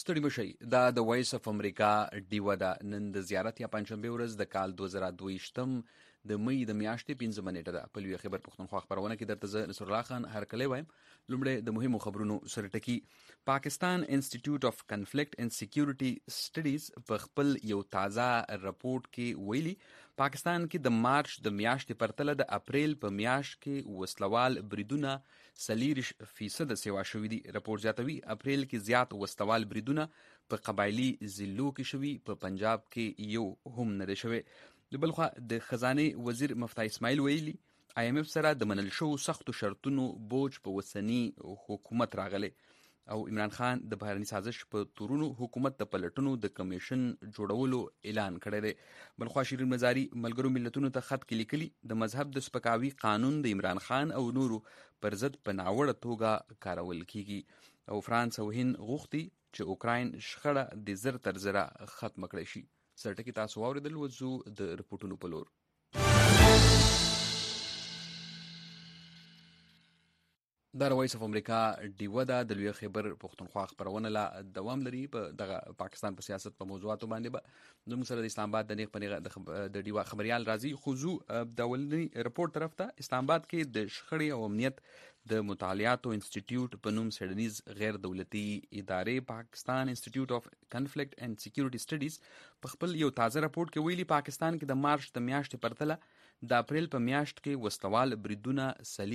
ستړي مشئ دا د وایس اف امریکا ډیوه ده. نن د زیارت یا پنجشنبه ورځ د کال 2022 د مئی د میاشتې 15 نیټه ده. په لوی خبر پښتونخوا خبرونه کې درته زه نصر الله خان هرکلی وایم. لومړی د مهمو خبرونو سره ټکی. پاکستان انسټیټیوټ اف کنفلیکټ اینڈ سکیورټي سټډیز په خپل یو تازه رپورټ کې ویلي پاکستان کې د مارچ د میاشتې پرتله د اپریل په میاشت کې وسلوال بریدونه 40% سیوا شوي دي. رپورټ زیاتوي اپریل کې زیات وسلوال بریدونه په قبایلی ضلعو کې شوي، په پنجاب کې یو هم نه دی شوی. د بلخوا د خزانه وزیر مفتاح اسماعیل ویلي IMF سره د منل شو سختو شرطونو بوج په وسنی حکومت راغلی او عمران خان د بهرني سازش په تورونو حکومت د پلټونو د کمیشن جوړولو اعلان کړی دی. بلخوا شیرین مزاری ملګرو ملتونو ته خط کې لیکلي د مذهب د سپکاوي قانون د عمران خان او نورو پر ضد په ناوړه توګه کارول کیږي او فرانس او هند غوښتي چې اوکراین شخړه د زر تر زره ختم کړي شي. سرټکی تاسو واوریدل وځو د رپورټونو په لور. دا وایس اف امریکا ډیوه ده د لوی خبر پښتونخوا خبرونه لا دوام لري. په دغه پاکستان په سیاست په موضوعاتو باندې به زموږ سره د اسلام آباد د نیغ پنیغه د ډیوه خبريال راځي. خوځو د ولني رپورټ طرف ته. اسلام آباد کې د شخړې او امنیت د مطالعاتو انسټیټیوټ په نوم سیډنیز غیر دولتي ادارې پاکستان انسټیټیوټ اف کنفلیکټ اینڈ سکیورټي سټډیز په خپل یو تازه رپورټ کې ویلي پاکستان کې د مارچ د میاشتې پرتله د اپریل په میاشت کې وسلوال بریدونه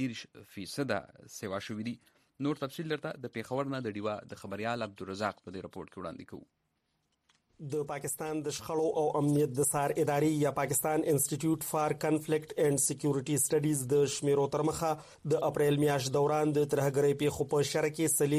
40% سیوا شوي دي. نور تفصیل درته د پیښور نه د ډیوه د خبريال عبدالرزاق په دې رپورټ کې وړاندې کوو. د پاکستان د شخړو او امنیت د سار ادارې یا پاکستان انسټیټیوټ فار کنفلیکټ اینڈ سکیورټي سټډیز د شمیرو تر مخه د اپریل میاشت دوران د ترهګرۍ پیښو په شرح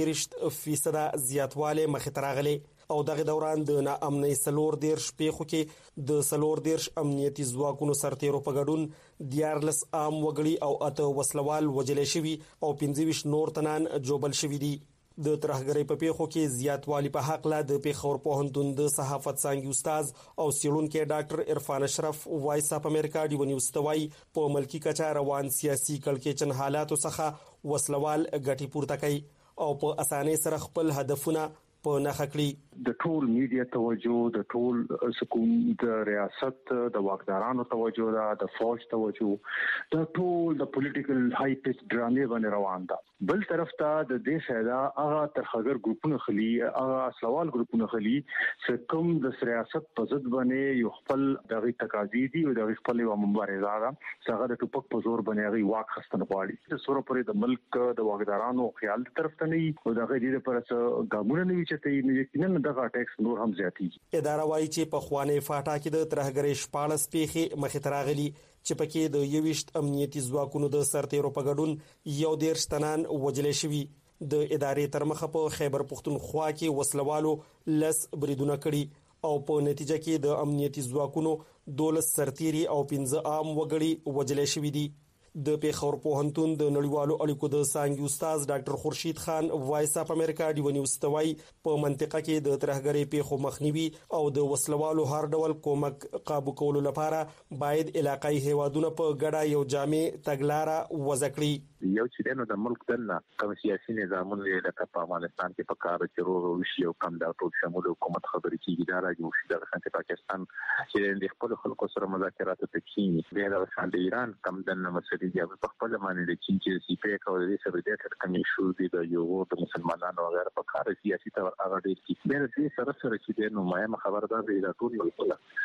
کې 40% زیاتواله مخې ته راغلي او دغه دوران د ناامنۍ 14 پیښو کې د 14 امنیتي ځواکونو سرتیرو په ګډون 14 عام وګړي او 8 وسلوال وجل شوي او 25 نور تنان جوبل شوي دي. د ترهګرۍ په پیښو کې زیاتوالی په حق لا د پیښور پوهنتون د صحافت څانګې استاد او څېړونکي ډاکټر عرفان اشرف وایس اپ امریکا ډیو نیوز توای په ملکی کچا روان سیاسي کړکېچن حالاتو څخه وسلوال ګټي پورته کوي او په اسانۍ سره خپل هدفونه په نخښه کړی. د ټول میډیا توجه، د ټول سکون د ریاست د واکدارانو توجه ده، د فوج توجه، د ټول د پولیټیکل های پیچ ډرامې باندې روان ده. بل طرف ته د دې فایده هغه ترخګر ګروپونه خلی، هغه سوال ګروپونه خلی چې کوم د ریاست په ضد باندې یو خپل دغه تقاضی دي او د خپل یو مبارزه ده چې هغه د ټوپک په زور باندې هغه واک خستن غواړي. د سوره پرې د ملک د واکدارانو خیال طرف ته نه او دغه دې پر څه ګامونه نه چې ته یقینا دغه ټیکس نور هم زیاتېږي. اداره وايي چې په خوانې فاټا کې د ترهګرۍ 14 پیښې مخې ته راغلي چې پکې د 21 امنیتي ځواکونو د سرتیرو په ګډون 11 تنان وجل شوي. د ادارې تر مخه په خیبر پښتونخوا کې وسلوالو لس بریدونه کړي او په نتیجه کې د امنیتي ځواکونو 12 سرتیري او 15 عام وګړي وجل شوي دي. د پیښور پوهنتون د نړیوالو اړیکو د څانګې استاد ډاکټر خورشید خان وایس اپ امریکا ډیو نیوز توای په منطقه کې د ترهګرۍ پیښو مخنیوي او د وسلوالو هر ډول کومک قابو کولو لپاره باید علاقايي هیوادونه په ګډه یو جامع تګلارې وضع کړي. یو چې د ملک دنه کوم سیاسي نظامونه لکه په افغانستان کې په کار چرور وشي او کم د ټول شمول حکومت خبرې کیږي دا راځي چې د څنګه پاکستان چې د خپل خلکو سره مذاکرات وکړي د ایران کم دنه مسلې دی په خپل باندې د چین چې سی پی او د سره د کمی شو دي د یو د مسلمانانو وغیرہ په کار سیاسي تور هغه ډیر کې د سره چې د نومایم خبردار دی د ټول یو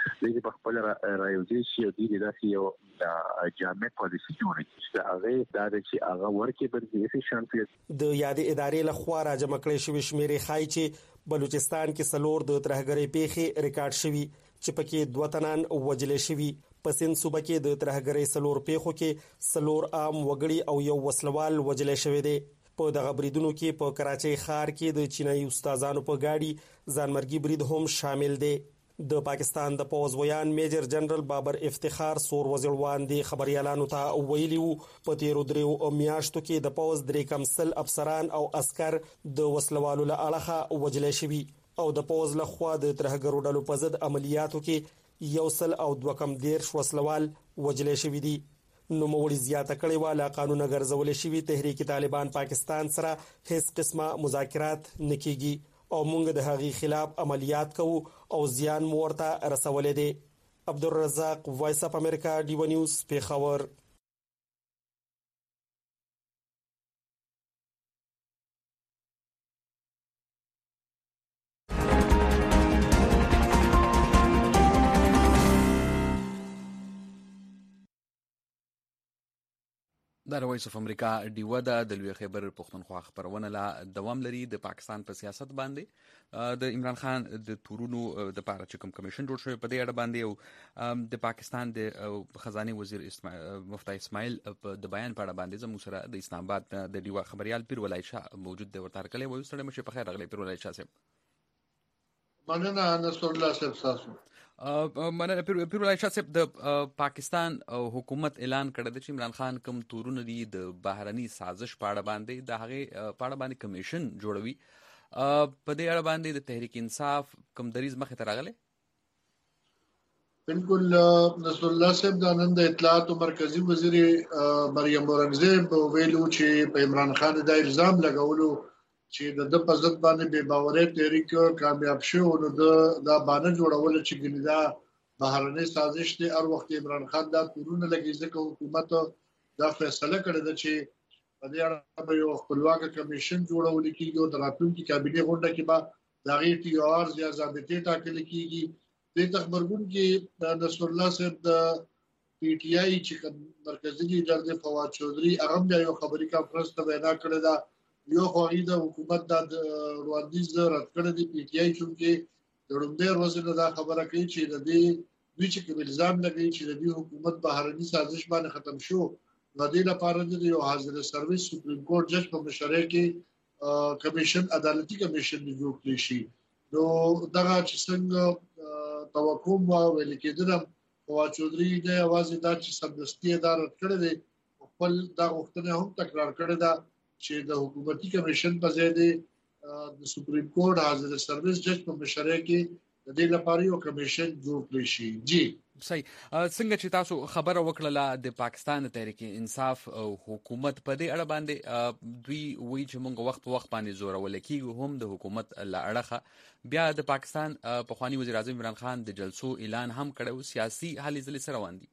د په خپل رايوځي شي د دې داسې یو جامع پالیسي جوړه چې هغه د هغه ورکه برګي افیشنټ د یادې ادارې لخوا راجمع کړې شوې شمیرې خای چې بلوچستان کې سلور د ترهګرۍ پیښې ریکارډ شوي چې پکې 2 تنان وجل شوي. په سند صوبه کې د ترهګرۍ سلور پیښو کې سلور عام وګړي او یو وسلوال وجل شوی دی. په دغه بریدونو کې په کراچۍ ښار کې د چینایي استادانو په گاډي ځانمرګي برید هم شامل دی. د پاکستان د پوز ویان میجر جنرال بابر افتخار سور وزیروان دی خبريالانو ته ویلیو په تیرو دریو میاشتو کې د پوز درې کمسل افسران او عسكر د وسلوالو له اړخه وجل شوي او د پوز له خوا د ترهګرو ډلو په ضد عملیاتو کې 112 وسلوال وجل شوي دي. نو موري زیاته کړي والا قانون غرزول شوی تحریک طالبان پاکستان سره هیڅ قسمه مذاکرات نکېږي او موږ د هغې خلاف عملیات کوو او زیان مو ورته رسولې دي. عبدالرزاق، وایس اف امریکا، ډیو نیوز، پیښور. د وایس اف امریکا ډیوه د لوی خیبر پښتونخوا خبرونه لا دوام لري. د پاکستان په سیاست باندې د عمران خان د تورونو د پاره چې کوم کمیشن جوړ شوی په دې اړه باندې او د پاکستان د خزانه وزیر مفتي اسماعیل د بیان په اړه باندې زموږ سره د اسلام آباد د ډیوه خبريال پیر ولای شاه موجود دی. ورته کله وایو سره مشه په خیر راغلی پیر ولای شاه صاحب. مننه نصر الله صاحب تاسو. مننه پیر ولای شاه صاحب. د پاکستان حکومت اعلان کړی دی چې عمران خان کوم تورونه دي د بهرني سازش په اړه باندې د هغه په اړه باندې کمیشن جوړوي. په دې اړه باندې د تحریک انصاف کوم دریز مخه ته راغلی؟ بالکل نصر الله صاحب د نن د اطلاعات مرکزی وزیر مریم اورنګزیب ویلو چې په عمران خان د الزام لګولو چې د په ضد باندې بے باورۍ تحریک کامیاب شو نو دا باندې جوړول چې ګندا بهرنۍ سازش دی. هر وخت عمران خان دا تورونه لګي ځکه حکومت دا فیصله کړې ده چې په دې اړه یو خپلواک کمیشن جوړول کیږي او د راتلونکي کابینه غونډه کې به دا غي ټي آر یا ضابطې ټاکل کیږي. د خبرګون کې نصر الله صاحب د پی ټی آی چې مرکزی لیډر فواد چودھری هغه یو خبري کانفرنس ته وینا کړې ده. یو خو د حکومت د وړاندیز رد کړی دی پی ټی آی چې د لومړي ورځې دا خبره کوي چې د دې چې کوم الزام لګي چې د دې حکومت بهرني سازش باندې ختم شو. د دې لپاره د یو حاضر سرویس سپریم کورټ جج په مشرۍ کې کمیشن عدالتي کمیشن جوړ کړی شي. نو دغه چې څنګه توقع مو ویل کېدل فواد چودھری د اواز د چې سمدستي ادارت کړی دی خپل دا غوښتنه هم تکرار کړې ده چې د حکومتي کمیشن په ځای د سپریم کورټ حاضر سرویس جج په مشرۍ کې د دې لپاره یو کمیشن جوړ کړی شي. جی صحیح. څنګه چې تاسو خبره وکړه د پاکستان تحریک انصاف او حکومت په دې اړه باندې دوی وایي چې موږ وخت په وخت باندې زورول کیږي هم د حکومت له اړخه. بیا د پاکستان پخوانی وزیر اعظم عمران خان د جلسو اعلان هم کړو سیاسي حل ځلې سره روان دي.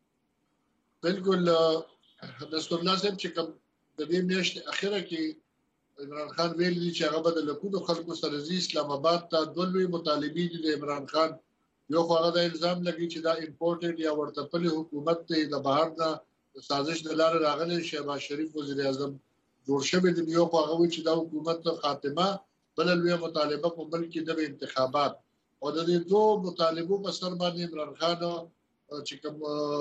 بالکل نصر الله صاحب چې کوم د دې میاشتې اخیره کې عمران خان ویل دي چې هغه به د لکونو خلکو سره ځي اسلام آباد ته. دوه لوی مطالبې دي د عمران خان. یو خو هغه د الزام لګي چې دا امپورټډ یا ورته پلي حکومت ته د بهر نه سازش د لارې راغلی شهباز شریف وزیر اعظم جوړ شوی دی. یو خو هغه چې دا حکومت خاتمه بل لوی مطالبه په بل کې د انتخابات او د دې دوه مطالبو په سر باندې عمران خان چې کوم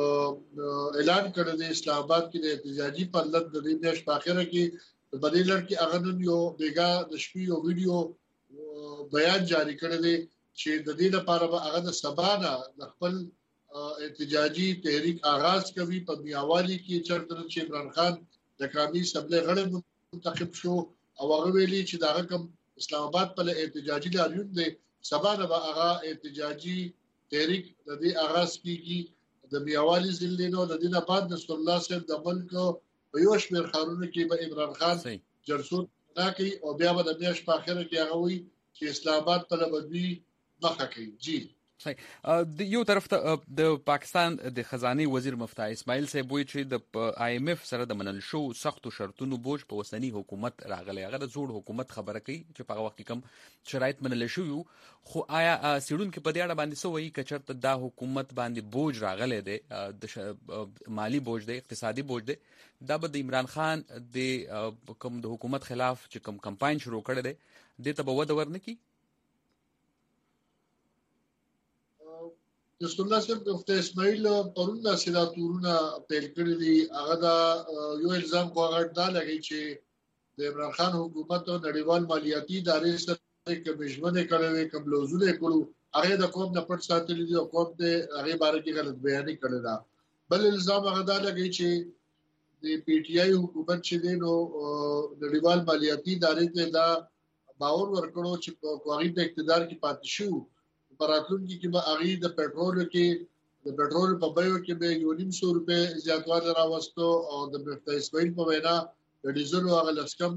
اعلان کړی دی اسلام آباد کې د احتجاجي پرلط د دې میاشتې په اخره کې د بدیلر کې هغه نن یو بیګا د شپې یو ویډیو بیان جاری کړی دی چې د دې لپاره به هغه د سبانه د خپل احتجاجي تحریک آغاز کوي په میاوالي کې چرته چې عمران خان د قومي اسمبلی غړی منتخب شو او هغه ویلي چې دا کوم اسلام آباد په احتجاجي لاریون دی سبانه به هغه احتجاجي تحریک د دې آغاز کیږي د میاوالي ضلع د دینه بعد نصر الله صاحب د ملک په یو شمېر ښارونو کې به عمران خان جلسو راکړي او بیا به د میاشتې په اخره کې هغه وایي چې اسلام آباد په لبدوي مخه کوي. جی صحیح. یو طرف ته د پاکستان د خزانه وزیر مفتي اسماعیل صاحب وایي چې د آی ایم ایف سره د منل شو سختو شرطونو بوج په وسنی حکومت راغلی. هغه د زوړ حکومت خبره کوي چې په هغه وخت کې کم شرایط منل شو. خو آیا سیډون کې په دې اړه باندې څه وایي چې چرته دا حکومت باندې بوج راغلی دی د مالی بوج دی اقتصادي بوج دی دا به د عمران خان د کوم د حکومت خلاف چې کوم کمپاین شروع کړی دی دې ته به وده ورنکړي؟ نصر الله صاحب د مفتي اسماعیل پرون د سیداتورونه پیل کړی دي. هغه دا یو الزام خو هغه دا لګي چې د عمران خان حکومت او نړیوال مالیاتي ادارې سره کوم ژمنه کړې کوم لوزونه کړو هغه د قوم نه پټ ساتلې دي او قوم ته هغه باره کې غلط بیانې کړې ده. بل الزام هغه دا لګي چې د پی ټی آی حکومت چې دی نو نړیوال مالیاتي ادارې ته دا باور ورکړو چې په هغه د اقتدار کې پاتې شو براتلونکي کې به هغه د پېټرول په بیو کې به $1.5 زیاتوالی راوستو او د مفتي اسماعیل په وینا د ډیزل او هغه لسکم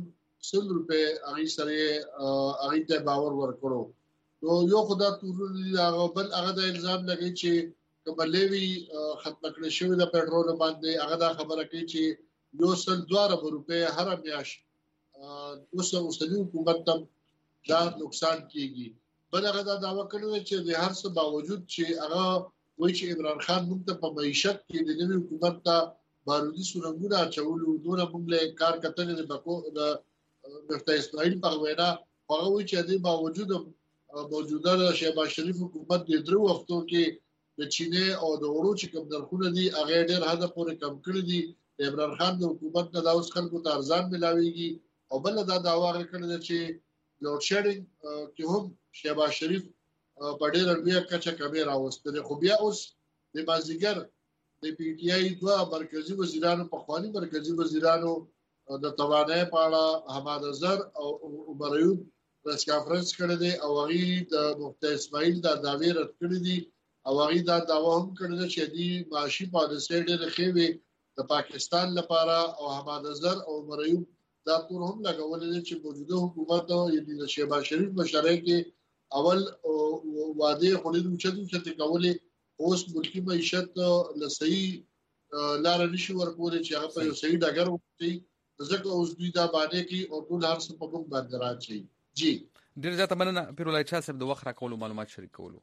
روپے هغه سره هغه ته باور ورکړو. نو یو خدای تورل هغه بل هغه د الزام لګی چې کملوي ختم کړی شوی د پېټرول باندې هغه دا خبره کوي چې یو سل 2 روپے هر میاش اوسنی حکومت ته دا نقصان کیږي. بل هغه دا دعوه کوي چې د هر څه باوجود چې هغه وایي چې عمران خان موږ ته په معیشت کې د نوي حکومت ته بارودي سورنګونه اچولو دونه موږ له کار کتنې د بکو د مفتي اسماعیل په وینا هغه وایي چې د باوجود موجوده شهباز شریف حکومت د درو وختو کې د چینه او د اورو چې کوم درخونه دي هغه ډېر حد پورې کم کړی دي. عمران خان د حکومت نه د اوس خلکو ته ارزان ملاويږي او بل دا دعوا کړل چې لوډ شیډینګ کې هم شهباز شریف په ډېر لوی کچه کمې راوستل. خو بیا اوس د مازیګر د پی ټی آی دوه مرکزی وزیرانو په خواني مرکزی وزیرانو د توانای په اړه حماد اظهر او عمر ایوب پریس کانفرنس کړی دی او هغه د مفتي اسماعیل دا داوی رد کړی دي او هغه دا دعوا هم کړی چې دی معاشي پالیسي ډېر خوي د پاکستان لپاره او حماد اظهر او عمر ایوب دا ټول هم لګولې چې موجوده حکومت یعنی د شهباز شریف مشرۍ کې اول وعده خوري چې کولې اوس ملکی معیشت لسئی لار نشي ورکول چې هغه په یو صحیح ډګر وځي ځکه اوس دوی دا باندې کې او ټول هر څه په موږ باندې راځي. جی ډیر زیاته مننه پیرولای چا صاحب د وخت راکولو معلومات شریک کولو.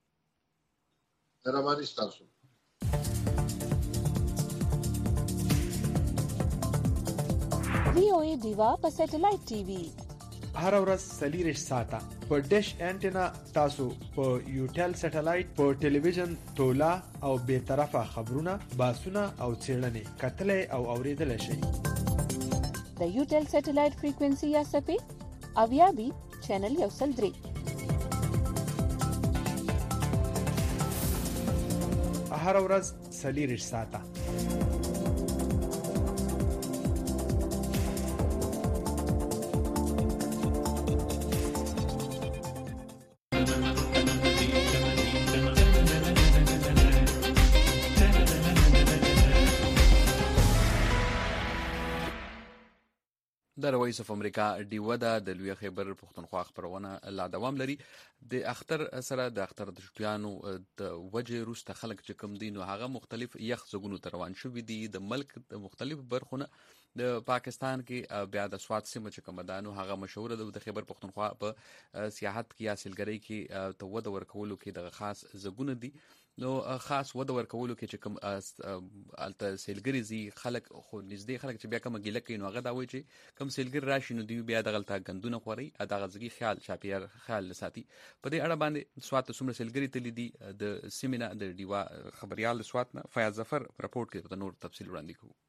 درمانی تاسو VOA دیوا په سټلایټ ټي وي هر ورځ 40 ساعته په ډیش انټینا تاسو په یوټل سټلایټ په ټلویزیون تولا او به طرفه خبرونه باسونه او چیرلنې کتلې او اوریدل شي. د یوټل سټلایټ فریکوئنسي یا سپې اویابي چینل یو سل 3 هر ورځ 40 ساعته د وایس اف امریکا ډیوه د لوی خیبر پښتونخوا خبرونه لا دوام لري. د اختر سره د اختر د شټیانو د وجه روسته خلک چې کوم دي نو هغه مختلف یخ زګونو روان شوې دي د ملک د مختلف برخونه د پاکستان کې بیا د سواد سیمه چې کوم دانو هغه مشهور ده د خیبر پښتونخوا په سیاحت کې یا سیلګرۍ کې ته ود ورکولو کې د خاص زګونه دي. نو خاص ود ورکولو کې چې کوم الته سیلګری زی خلک خو نږدې خلک چې بیا کوم ګیله کوي نو هغه دا وایي چې کوم سیلګر راشي نو دی بیا د غلطه غندونه خوري دا غزګي خیال چاپیر خیال لساتي. په دې اړه باندې سواد سمره سیلګری تل دي د سیمینار د دیوا خبريال سواد نه فیاض ظفر رپورت کې د نور تفصیل وړاندې کوي.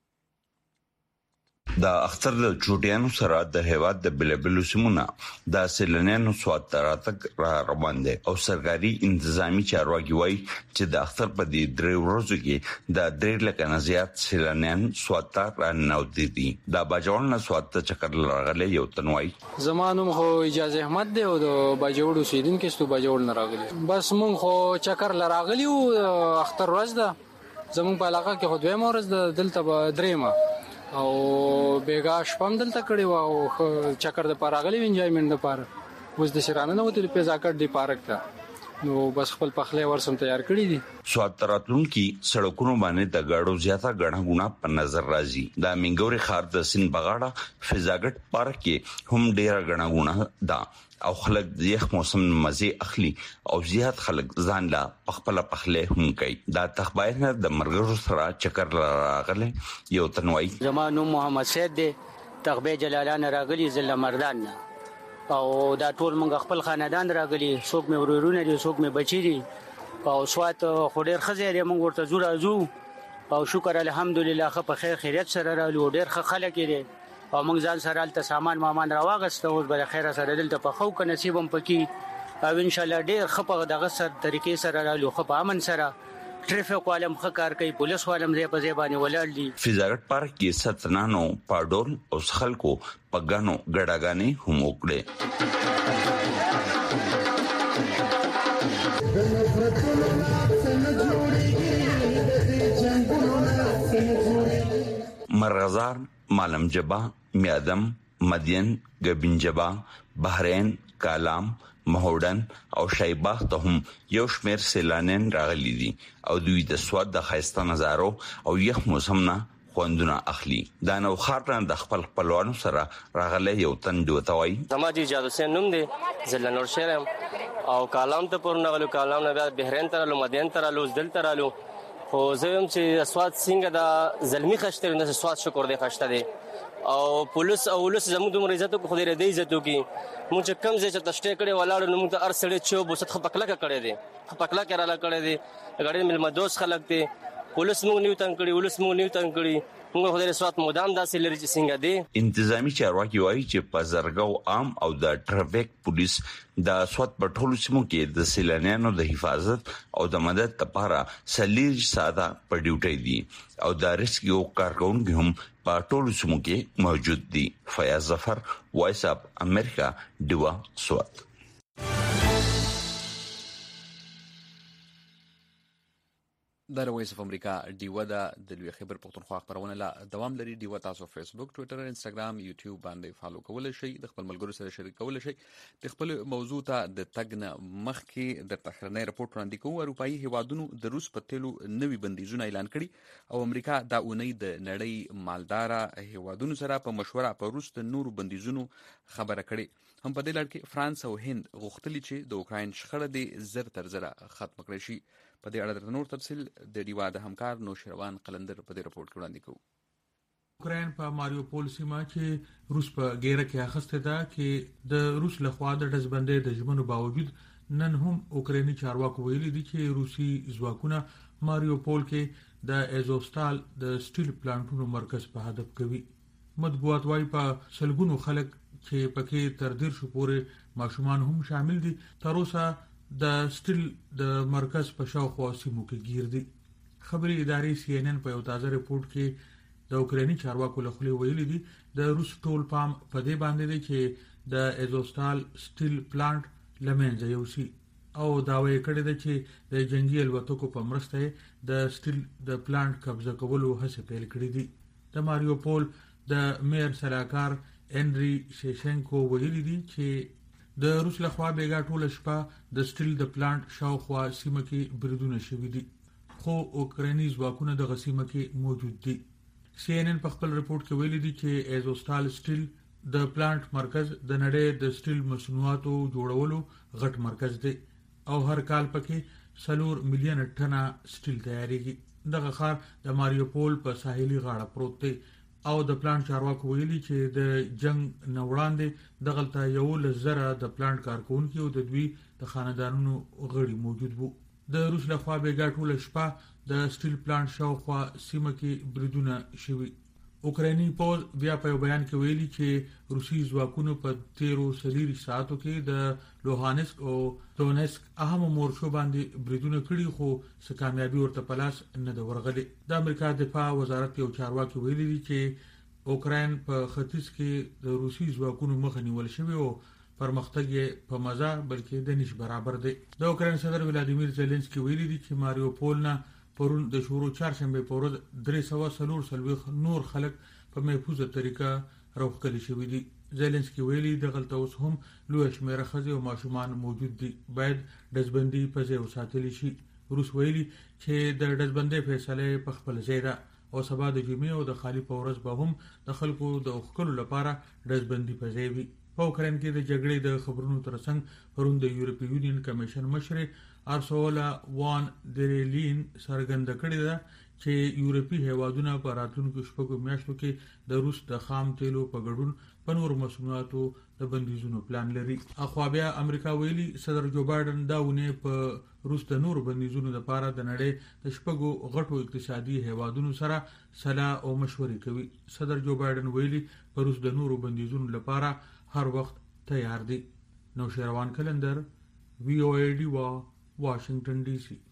د اختر د چوټیانو سره د هیواد د بلبلو سیمونه د سیلانیانو سواد تراتک را روان دي او سرکاري انتظامی چارواکي وایي چې د اختر په دې درې ورځو کې د 3 لک نه زیات سیلانیان سواد ته رانوتي دي. د باجوړ نه سواد ته چکر راغلي یو تنوي زمانو خو اجازه احمد دی او د باجوړ سیدن کې ستو باجوړ نه راغلي بس مونږ خو چکر لراغلی او اختر ورځ ده زمون په علاقه کې خو دوه مورز د دلته درېما او بیګا شپم دلته کړي و او چکر د پاراغلی انجوایمنت د پاره اوس د شرانه نو د پیزاکټ دی پارک ته نو بس خپل پخله ورسم تیار کړی دي. سواد تراتلون کې سړکونو باندې د گاډو زیاته غړه غونه په نظر راځي. د منګوري خار د سین بغاړه فیزاکټ پارک کې هم ډیر غړه غونه ده او خلک د یخ موسم مزه اخلي او زیات خلک ځان لا خپل پخله هم کوي. دا تخباینه د مرګرو سره چکر راغله یو تنوي. زمانو محمد سید دی تخبه جلالان راغلی زله مردان او دا ټول موږ خپل خاندان راغلی څوک مې ورورونه دي څوک مې بچی دي او سوات خډیر خزه موږ ورته زور ازو او شکر الحمدلله خو په خیر خیریت سره راغلو ډیر خلک دي او موږ ځان سره الته سامان مامان راوغسته اوس به خیر سره دلته په خو ک نصیبم پکې او ان شاء الله ډیر خپه دغه سر طریقې سره راغلو خو په امن سره ټریفیک والم خکار کوي پولیس والم زی په زبانه ولړ دي. فیزاکټ پارک کې ستنانو پاډول او خلکو پګانو ګډاګانی هم وکړي. مرغزار، معلم جبا، میادم، مدین، گبنجبا، بحرین، کالام، مهودن او شایباغ ته هم یو شمیر سیلانیان راغلي دي او دوی د سواد د خایسته نظارو او یخ موسم نه خوندونه اخلي. دا نو خاطران د خپلوانو سره راغلي یو تن دوتوي. سماجی اجازه سین نوم دی زل نور شهرم او کالام ته پور نغلو، کالام نه بحرین ترالو، مدین ترالو، دل ترالو. خو زم چې سواد څنګه د زلمی خشته نه سواد شکر دی خشته دی او پولیس او ولس زموږ د عزت کو خدای ردی عزت کی مونږ کم زې چې تشټه کړي ولاړ نو موږ ته ارسړې چې بوست خپکلا کړي دي خپکلا کړه کړي دي غړي مل مدوس خلک دي پولیس موږ نیو تنګ کړي ولس موږ نیو تنګ کړي موږ خدای سواد مدام داسې لري چې څنګه دي. انتظامی چارواکي وایي چې په زرګو عام او د ټرافیک پولیس د سواد په ټولو سیمو کې د سیلانیانو د حفاظت او د مدد لپاره سلیج ساده په ډیوټي دي او د ریسکیو کارکونکو هم په ټولو سیمو کې موجود دي. فیاض ظفر، وایس اپ امریکا، ډیوا سواد. د وایس اف امریکا ډیوا د لوی خبر پښتونخوا خبرونه لا دوام لري. ډیوا تاسو فیسبوک، ټوئیټر، انستګرام، یوټیوب باندې فالو کولای شئ. د خپل ملګرو سره شریک کولای شئ. د خپل موضوع ته د تګ نه مخکې د تخرنۍ راپورټ وړاندې کوو. اروپאי هیوادونو د روس په تیلو نوي بندیزونه اعلان کړي او امریکا دا اونۍ د نړۍ مالداره هیوادونو سره په مشوره په روس د نورو بندیزونو خبره کړي. هم په دې لړ کې فرانس او هند غوښتلي چې د اوکراین شخړه د زر تر زره ختم کړي شي. په دې اړه د نور تفصیل د ډیوا د همکار نوشروان قلندر په دې راپورټ کې وړاندې کوو. اوکراین په ماریوپول سیمه کې روس په ګیره کې اخسته ده چې د روس لخوا د دزبندې د ژمنو باوجود نن هم اوکرایني چارواکو ویلي دي چې روسي ځواکونه ماریوپول کې د ایزوستال د سټیل پلانټونو مرکز په هدف کوي. مطبوعات وايي په سلګونو خلک چې پکې تر ډیر شو پورې ماشومان هم شامل دي تر اوسه د سټیل د مرکز په شاوخوا سیمو کې گیر دي. خبري ادارې CNN په یو تازه رپورت کې د اوکرایني چارواکو له خوا ویلي دي د روس ټول پام په دې باندې دی چې د ایزوستال سټیل پلانټ لمنځه یوسي او دا وایي کړی دی چې د جنگي الوتکو په مرسته د سټیل د پلانټ قبضه کولو هڅه پیل کړې دي. د ماریوپول د میر سلاکار انری شیشنکو ویلي دي چې د روس لخوا بیګا ټول شپه د سټیل د پلانټ شاوخوا سیمه کې بریدونه شوي دي خو اوکرایني ځواکونه د غسیمه کې موجود دي. CNN په خپل رپورت کې ویلي دي چې ایزوستال سټیل د پلانټ مرکز د نړۍ د سټیل مصنوعاتو جوړولو غټ مرکز دی او هر کال پکې 4 مليون ټنه سټیل تیاریږي. دغه ښار د ماریوپول په ساحلي غاړه پروت دی او د پلانټ چارواکو ویلي چې د جنگ نه وړاندې دغلته یو لزره د پلانټ کارکونکو او د دوی د خاندانونو غړي موجود وو. د روس لخوا بیګا ټول شپه د سټیل پلانټ شاوخوا سیمه کې بریدونه شوي. اوکرایني پوز بیا په بیان کې ویلي چې روسي ځواکونو په 13 ساعتو کې د لوهانسک او دونسک اهم مورچو باندې بریدونه کړي خو څه کامیابی ورته پلاس نه د ورغلي. د امریکا دفاع وزارت یو چارواکي ویلي دي چې اوکراین په ختیځ کې د روسي ځواکونو مخه نیول شوی او پرمختګ یې په مزه بلکې د نش برابر دی. د اوکراین صدر ولادیمیر زيلنسکي ویلي دي چې ماریوپول نه پرون د شورو چهارشنبه په ورځ 340 نور خلک په محفوظه طریقه راوخلي شوی دي. زيلنسکي ویلي د غلطه اوس هم لوی شمېر خځې او ماشومان موجود دي باید دزبندي په ځای وساتل شي. روس ویلي چې د دزبندۍ فیصله په خپل ځای ده او سبا د جمعې او د خالي په ورځ به هم د خلکو د خلکو لپاره دزبندي په ځای وي. په اوکراین کې د جګړې د خبرونو ترڅنګ پرون د یورپی یونین کمیشن مشر ارسولا وان درلین څرګنده کړې ده چې یورپی هیوادونه په راتلونکو شپږو میاشتو کې د روس د خام تیلو په ګډون په نور مصنوعاتو د بندیزونو پلان لري. اخوا بیا امریکا ویلي صدر جو بایدن دا ونه په روس د نور بندیزونو لپاره د نړۍ د شپږو غټو اقتصادي هیوادونو سره صلاح او مشورې کوي. صدر جو بایدن ویلي په روس د نورو بندیزونو لپاره هر وخت تیار دي. نوشروان قلندر، VOA ډیوا، واشنگټن ډي سي.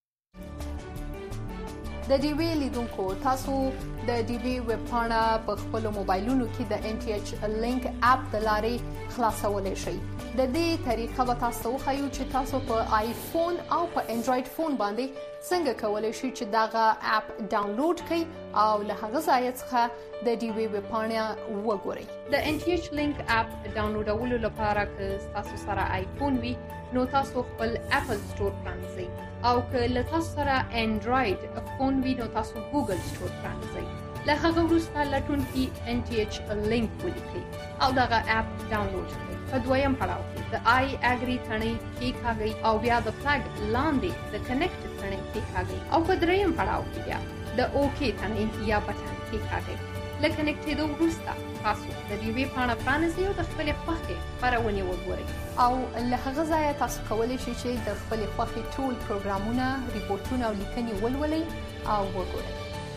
د ډیوی لیدونکو تاسو د ډیوی ویب پاڼه په خپل موبایلونو کې د NTH لینک اپ د لارې خلاصولای شئ. د دې طریقه به تاسو خو چې تاسو په آیفون او په انډراید فون باندې څنګه کولای شئ چې دغه اپ ډاونلوډ کړئ او له هغه ځای څخه د ډیوی ویب پاڼه وګورئ. د NTH لینک اپ ډاونلوډولو لپاره که تاسو سره آیفون وي نو تاسو خپل اپل سٹور پرانځئ او که له تاسو سره انډراید فون وي نو تاسو ګوګل سٹور پرانځئ. له هغه وروسته لټونکي NTH لینک ولیکئ او دغه اپ ډاونلوډ کړئ. په دویم پړاو کې د آی اګری تڼۍ کېکاږئ او بیا د فلګ لاندې د کنیکټ تڼۍ کېکاږئ او په دریم پړاو کې بیا د اوکې تڼۍ یا بټن کېکاږئ. له کنیکټېدو وروسته تاسو د ډیوی پاڼه پرانیزئ او د خپلې خوښې خپرونې وګورئ او له هغه ځایه تاسو کولی شئ چې د خپلې خوښې ټول پروګرامونه، ریپورټونه او لیکنې ولولئ او وګورئ.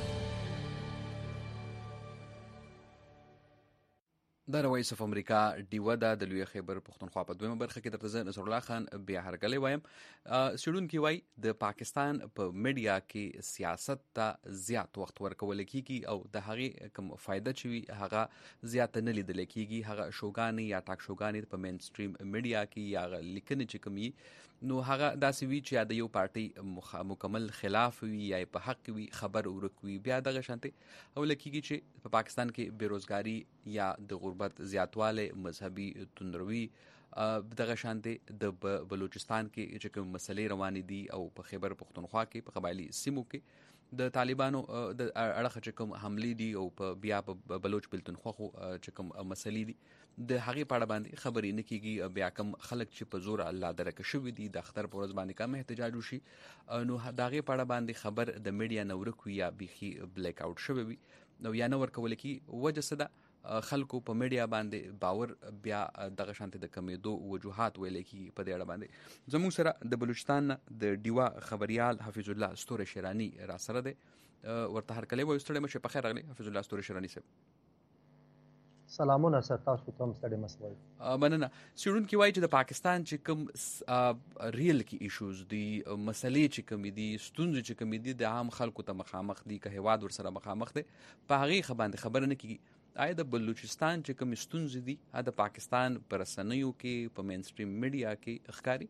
د وایس اف امریکا ډیوه د لوی خیبر پښتونخوا په دویمه برخه کې درته نصر الله خان بیا هرکلی وایم. سړونکو وای د پاکستان په میډیا کې سیاست ته زیات وخت ورکول کیږي او د هغه کوم فائدہ چوي هغه زیات نه لیدل کیږي. هغه شوګانی یا ټاک شوګانی په مین سټریم میډیا کې یا لیکنې چې کومي نو هغه داسې وی چې د یو پارټي مکمل خلاف وي یا په حق وي خبر ورکوي. بیا دغه شانته او لکېږي چې په پاکستان کې بیروزګاری یا د غربت زیاتواله، مذهبي توندروي، دغه شانته د بلوچستان کې چې کوم مسلې روانې دي او په خیبر پښتونخوا کې په قبایلی سیمو کې د طالبانو د اړخ چې کوم حملې دي او په بیا په بلوچ پښتونخوا چې کوم مسلې دي د هغه پاړه باندې خبرې نه کیږي. بیا کوم خلک چې په زور الله درک شوی دي د اختر پورز باندې کوم احتجاج وشي نو دغه پاړه باندې خبر د میډیا نورک یا بيخي بلیک اوټ شوی وي نو یا نور کول کی وجه صدا خلکو په میډیا باندې باور بیا دغه شانته د کمیدو وجوهات ویل کی په دې اړه باندې. زموږ سره د بلوچستان د ډیوا خبريال حفیظ الله ستوره شیرانی را سره ده. ورته هر کله وایو ستړي مشه په خیر راغلی حفیظ الله ستوره شیرانی صاحب. سلامونه سر تاسو ته ستړي مسوي. مننه. سړونکو وایي چې د پاکستان چې کوم ریل کی ایشوز دي، مسلې چې کوم دي، ستونزې چې کوم دي د عام خلکو ته مخامخ دي که هواد ور سره مخامخ دي په هغه باندې خبر نه کیږي. آیا د بلوچستان چې کوم ستونزې دي د پاکستان پر رسنیو کې په مین سټریم میډیا کې ښکاری؟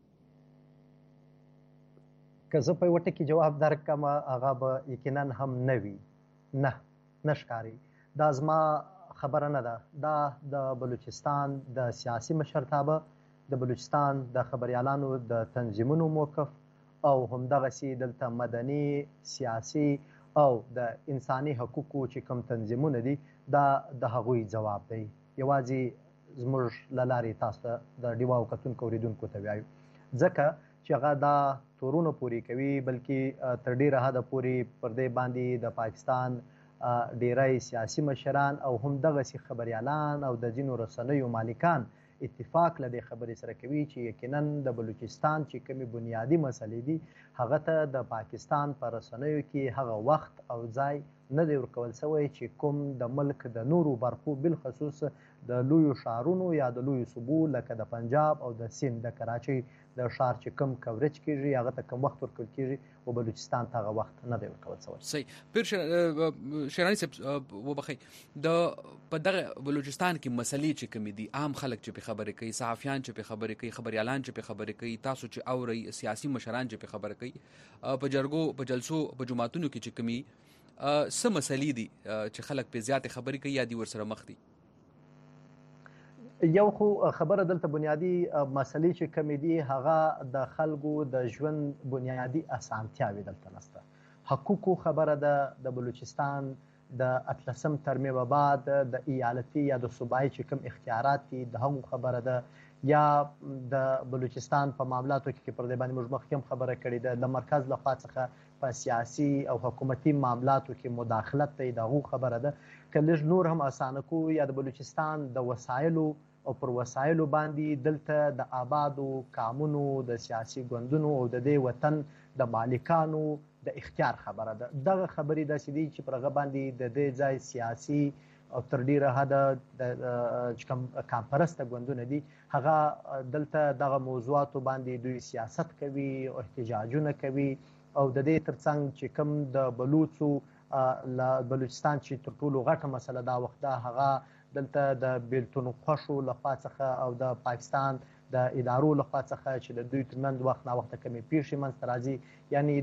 که زه په وټه کې جواب درکم هغه به یقینا هم نوي نه ښکاری. دا زما خبره نه ده. دا د بلوچستان د سیاسي مشرتابه، د بلوچستان د خبريالانو د تنظیمونو موقف او همدغسې دلته مدني، سیاسي او د انساني حقوقو چې کوم تنظیمونه دي دا د هغوی جواب دی. یوازې زموږ له لارې تاسو ته د ډیوا کتونکو اوریدونکو ته وایو ځکه چې هغه دا تورونه پوری کوي بلکې تر ډیره حده پوری پر دې باندې د پاکستان ډیری سیاسي مشران او هم دغسې خبريالان او د ځینو رسنیو مالکان اتفاق لدې خبرې سره کوي چې یقینا د بلوچستان چې کومې بنیادی مسلې دي هغه ته د پاکستان پر رسنیو کې هغه وخت او ځای نه دی ورکول شوی چې کوم د ملک د نورو برخو بالخصوص د لویو ښارونو یا د لویو صوبو لکه د پنجاب او د سند د کراچۍ د ښار چې کوم کوریج کیږي هغه ته کوم وخت ورکول کیږي او بلوچستان ته هغه وخت نه دی ورکول شوی. صحیح. پیر شیرانی صاحب وبخي د په دغه بلوچستان کې مسلې چې کوم دي عام خلک چې په خبرې کوي، صحافیان چې په خبرې کوي، خبريالان چې په خبرې کوي، تاسو چې اوري سیاسي مشران چې په خبرې کوي په جرګو په جلسو په جماعتونو کې چې کومي څه مسلې دي چې خلک په زیات خبرې کوي یا دي ورسره مخ دي؟ یو خو خبره دلته بنیادی مسلې چې کومې دي هغه د خلکو د ژوند بنیادی اسانتیاوې دلته نشته. حقوقو خبره ده د بلوچستان د 18 ترمیم بعد د ایالتي یا د صوبایي چې کوم اختیارات دي د هغو خبره ده یا د بلوچستان په معاملاتو کې پر دې باندې موږ مخکې هم خبره کړې ده د مرکز لخوا څخه په سیاسي او حکومتي معاملاتو کې مداخلت دی د هغو خبره ده. که لږ نور هم اسانه کو یا د بلوچستان د وسایلو او پر وسایلو باندې دلته د آبادو کامونو د سیاسي ګوندونو او د دې وطن د مالکانو د اختیار خبره ده. دغه خبرې داسې دي چې پر هغه باندې د دې ځای سیاسي او تر ډیره حده د کوم کامپرسته ګوندونه دي هغه دلته دغه موضوعاتو باندې دوی سیاست کوي او احتجاجونه کوي او د دې ترڅنګ چې کوم د بلوچستان چې تر ټولو غټه مسله دا وخت ده هغه دلته د بیلتون خوشو لخوا څخه او د پاکستان د ادارو لخوا څخه چې د دوی ترمنځ وخت نا وخت کمی پیښې منځته راځي، یعنی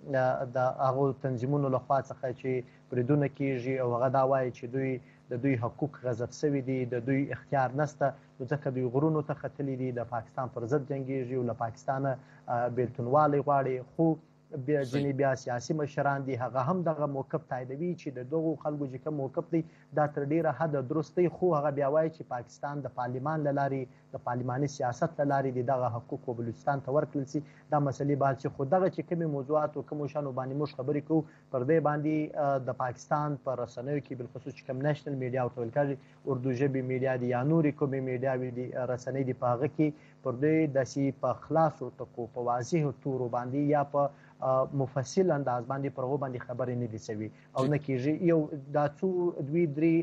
د هغو تنظیمونو لخوا څخه چې بریدونه کیږي او هغه دا وایي چې د دوی حقوق غصب شوي دي، د دوی اختیار نشته، نو ځکه دوی غرونو ته ختلي دي، د پاکستان پر ضد جنګیږي او له پاکستانه بیلتونوالی غواړي. خو ځینې بیا سیاسي مشران دي هغه هم دغه موقف تاییدوي چې د دغو خلکو چې کوم موقف دی دا تر ډیره حده درست دی، خو هغه بیا وایي چې پاکستان د پارلمان له لارې د پارلماني سیاست له لارې د دغه حقوق بلوچستان ته ورکړل شي. دا مسلې باید چې خو دغه چې کومې موضوعات او کومو شیانو باندې موږ خبرې کوو پر دې باندې د پاکستان په رسنیو کې بالخصوص چې کوم نیشنل میډیا ورته ویل کېږي اردو ژبې میډیا دي یا نورې کومې میډیاوې دي رسنۍ دي، په هغه کې پر دې داسې په خلاصو ټکو په واضحو تورو باندې یا په مفصل انداز باندې پر هغو باندې خبرې نه دي شوي او نه کېږي. یو دا څو دوی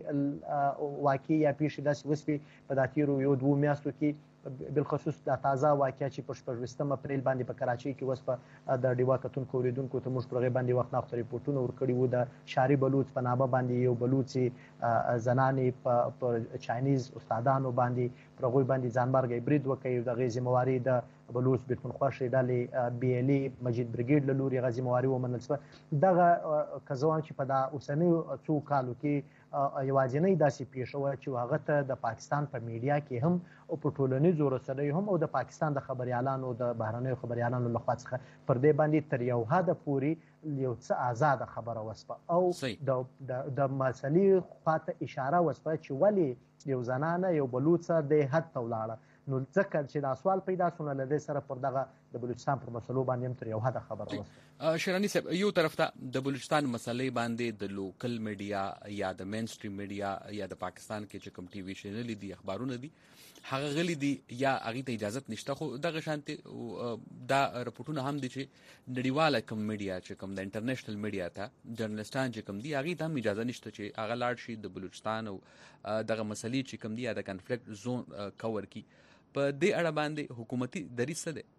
درې واقع یا پیښې داسې وسوې په دا تېرو 1-2 میاشتو کې، بالخصوص دا تازه واقعه چې په 26 اپریل باندې په کراچۍ کې اوس په د ډیوا کتونکو اوریدونکو ته موږ پر هغې باندې وخت ناوخته ریپورټونه ورکړي وو. د شاري بلوچ په نامه باندې یو بلوچې زنانې په چاینیز استادانو باندې پر هغوی باندې ځانمرګی برید وکړي او د هغې ذمهواري د بلوچ بیلتونخوښې ډلې BLA مجید بریګیډ له لوري هغه ذمهواري ومنل شوه. دغه که زه وایم چې په دا اوسنیو څو کالو کې یوازینۍ داسې پیښه وه چې هغه ته د پاکستان په میډیا کې هم او په ټولنیزو رسنیو هم او د پاکستان د خبریالانو د بهرنیو خبریالانو لخوا څخه پر دې باندې تر یو حده پورې یو څه آزاده خبره وسوه او د مسلې خواته اشاره وسوه چې ولې یو زنانه یو بلوڅه دې حد ته ولاړه. نو ځکه چې دا سوال پیدا شو له دې سره پر دغه د بلوچستان پر مسلو باندې هم تر یو حده خبره وسوه. شیراني صاحب، یو طرف ته د بلوچستان مسلې باندې د لوکل میډیا یا د مین سټریم میډیا یا د پاکستان کې چې کوم ټي وي چینل دي اخبارونه دي هغه غلي دي یا هغه ته اجازه نشته، خو دغه شانتي دا رپورټونه هم دي چې نړیواله کوم میډیا چې کوم د انټرنیشنل میډیا ته جرنالستان چې کوم دي هغه ته هم اجازه نشته چې هغه لاړ شي د بلوچستان او دغه مسلې چې کوم دي یا د کنفلیکټ زون کور کی. په دې اړه باندې حکومتي دریځ څه دی؟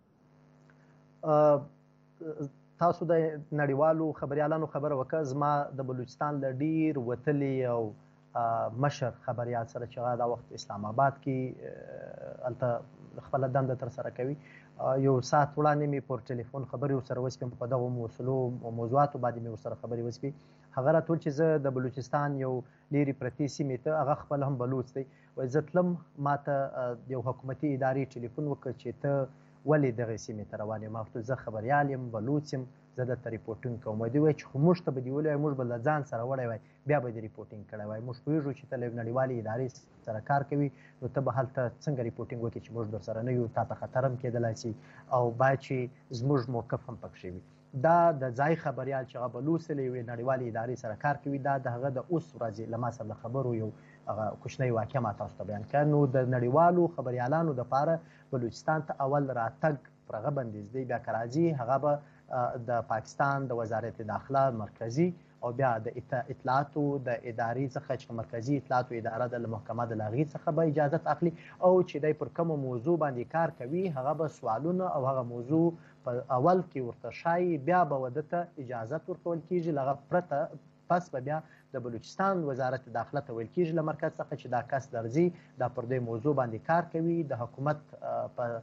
تاسو د نړیوالو خبریالانو خبره وکړه، زما د بلوچستان له ډیر وتلي او مشر خبریال سره چې هغه دا وخت اسلام آباد کې هلته خپله دنده ترسره کوي، یو ساعت وړاندې مې پر ټلیفون خبرې ورسره وشوې، په دغو موضوعاتو باندې مې ورسره خبرې وشوې. هغه راته چې زه د بلوچستان یو لیرې پرتې سیمې ته، هغه خپل هم بلوچ دی، وایي زه تلم، ما ته یو حکومتي ادارې ټلیفون وکړ چې ته ولې دغې سیمې ته روان یې؟ ما ورته زه خبریال یم، بلوچ یم، زه درته ریپورټینګ کوم. دوی وایي چې خو موږ ته به دې ویلي وای، موږ به له ځان سره وړی وای، بیا به دې ریپورټینګ کړی وای. موږ پوهېږو چې ته له نړیوالې ادارې سره کار کوي، نو ته به هلته څنګه ریپورټینګ وکړې چې موږ درسره نه یو، تا ته خطر هم کېدلی شي او باید چې زموږ موقف هم پکښې وي. دا د ځای خبریال چې هغه بلوچ له یوې نړیوالې ادارې سره کار کوي، دا د هغه د اوس ورځې له ما سره د خبرو یو هغه کوچنی واقعه ما تاسو ته بیان کړه. نو د نړیوالو خبریالانو دپاره بلوچستان ته اول راتګ پر هغه بندیز دی، بیا که راځي هغه به د پاکستان د وزارت داخله مرکزي او بیا د اطلاعاتو د ادارې څخه چې مرکزي اطلاعاتو اداره د محکمه د هغې څخه به اجازت اخلي او چې دی پر کومه موضوع باندې کار کوي هغه به سوالونه او هغه موضوع په اول کې ورته ښایي، بیا به وده ته اجازت ورکول کېږي، له هغه پرته پس به بیا د بلوچستان وزارت داخله ته ویل کېږي له مرکز څخه چې دا کس درځي، دا پر دې موضوع باندې کار کوي، د حکومت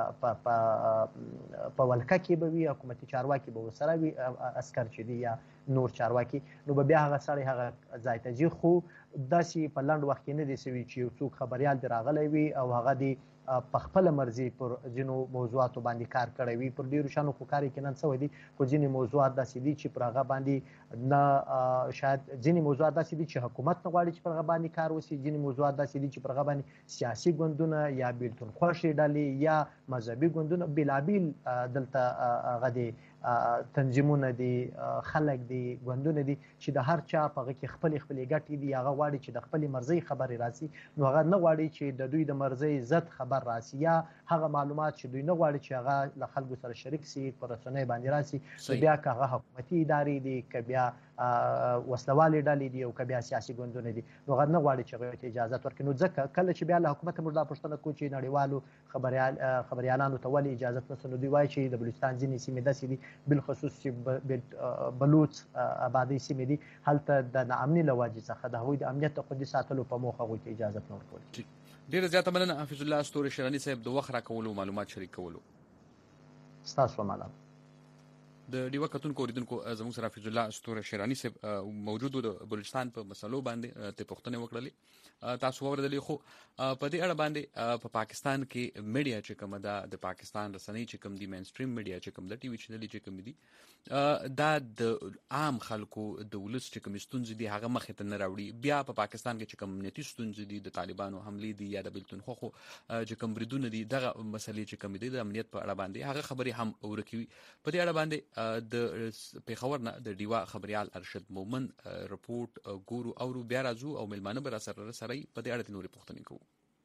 په ولکه کې به وي، حکومتي چارواکي به ورسره وي، عسکر چې دي یا نور چارواکي، نو به بیا هغه سړی هغه ځای ته ځي. خو داسې په لنډ وخت کې نه دی سوي چې یو څوک خبریال دې راغلی وي او هغه دې په خپله مرضي پر ځینو موضوعاتو باندې کار کړی وي. پر ډېرو شیانو خو کار یقینا شوی دی، خو ځینې موضوعات داسې دي چې پر هغه باندې نه، شاید ځینې موضوعات داسې دي چې حکومت نه غواړي چې پر هغه باندې کار وشي، ځینې موضوعات داسې دي چې پر هغه باندې سیاسي ګوندونه یا بیلتون خوښې ډلې یا مذهبي ګوندونه بېلابېل دلته هغه دي تنظیمونه دي، خلک دي، ګوندونه دي چې د هر چا په هغه کې خپلې خپلې ګټې دي، هغه غواړي چې د خپلې مرضۍ خبرې راسي، نو هغه نه غواړي چې د دوی د مرضۍ ضد خبر راسي یا هغه معلومات چې دوی نه غواړي چې هغه له خلکو سره شریک سي په رسنیو باندې راسي، نو بیا که هغه حکومتي ادارې دي، که بیا وسلوالې ډلې دي او که بیا سیاسي ګوندونه دي، نو هغه نه غواړي چې هغوی ته اجازت ورکړي. نو ځکه کله چې بیا له حکومته موږ دا پوښتنه کوو چې نړیوالو خبریالانو ته ولې اجازت نشته، نو دوی وایي چې د بلوچستان ځینې سیمې داسې دي، بالخصوص چې بلوچ آبادۍ سیمې دي، هلته د ناامني له وجې څخه د هغوی د امنیت د خوندي ساتلو په موخه هغوی ته اجازت نه ورکول. ډیر زیاته مننه حفیظ الله ستوري شرانی صاحب د وخت راکولو معلومات شریک کولو. ستاسو مننه. د ډیوه کتونکو اوریدونکو زموږ سره حفیظ الله ستوري شرانی صاحب موجود د بلوچستان په مسلو باندې ته پوښتنه وکړلې. تاسو اوریدلې خو په دې اړه باندې په پاکستان کې میډیا چې کوم ده د پاکستان رسنۍ چې کوم دي مین سټریم میډیا چې کوم ده ټي وي چینل چې کوم دي دا د عام خلکو د ولس چې کوم ستونزې دي هغه مخې ته نه راوړي. بیا په پاکستان کې چې کوم امنیتي ستونزې دي د طالبانو حملې دي یا د بلتونخوا خو چې کوم بریدونه دي دغه مسلې چې کوم دي د امنیت په اړه باندې هغه خبرې هم ورکوي. په دې اړه باندې د پیښور نه د ډیوا خبريال ارشد مومن رپورټ ګورو او بیا راځو او ملمانه بر سره په دې اړه نورې پوښتنې کوو.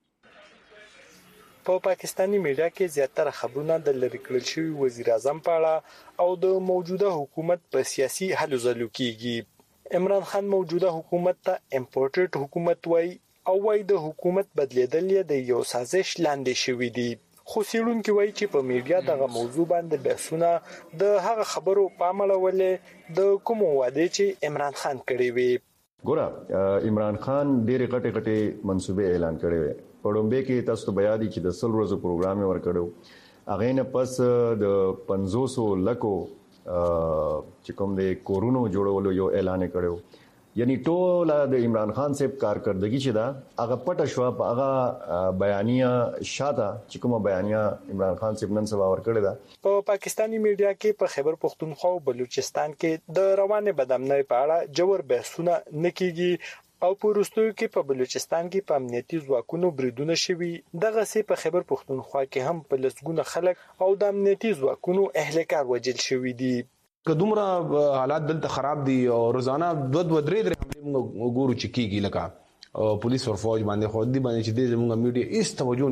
په پاکستاني میډیا کې زیاتره خبرونه د لری کړل شوی وزیر اعظم په اړه او د موجوده حکومت په سیاسي هلو ځلو کېږي. عمران خان موجوده حکومت ته امپورټډ حکومت وای او وای د حکومت بدلیدل د یو سازش لاندې شوی دی. خو څېړونکي وایي چې په میډیا دغه موضوع باندې بحثونه د هغه خبرو په عمل ولې د کوم وعده چې عمران خان کړی وي. ګوره عمران خان ډېرې غټې منصوبې اعلان کړې وې. په لومبه کې تاسو ته بیا دي چې د 100 ورځو پروګرام ورکړو. هغه نه پس د 500 لکو چې کوم د کورونو جوړولو یو اعلان کړو. یعنی ټول د عمران خان صاحب کارکردګي چې دا هغه پټه شو په هغه بیانیه شاته چې کومه بیانیه عمران خان صاحب نن سبا ورکړه ده. په پاکستاني میډیا کې په خیبر پختونخوا او بلوچستان کې د روانه بدامنۍ په اړه جوړ بحثونه نکېږي او په وروستیو کې په بلوچستان کې په امنیتي ځواکونو بریدونه شوي. دغه سي په خیبر پختونخوا کې هم په لسګونه خلک او د امنیتي ځواکونو اهلکار وژل شوي دي. کدومره حالات دلته خراب دي او روزانه 2-3 حمله ګورو چې کیږي لکه پولیس او فوج باندې خو دې باندې چې د زموږ میډیا هیڅ توجه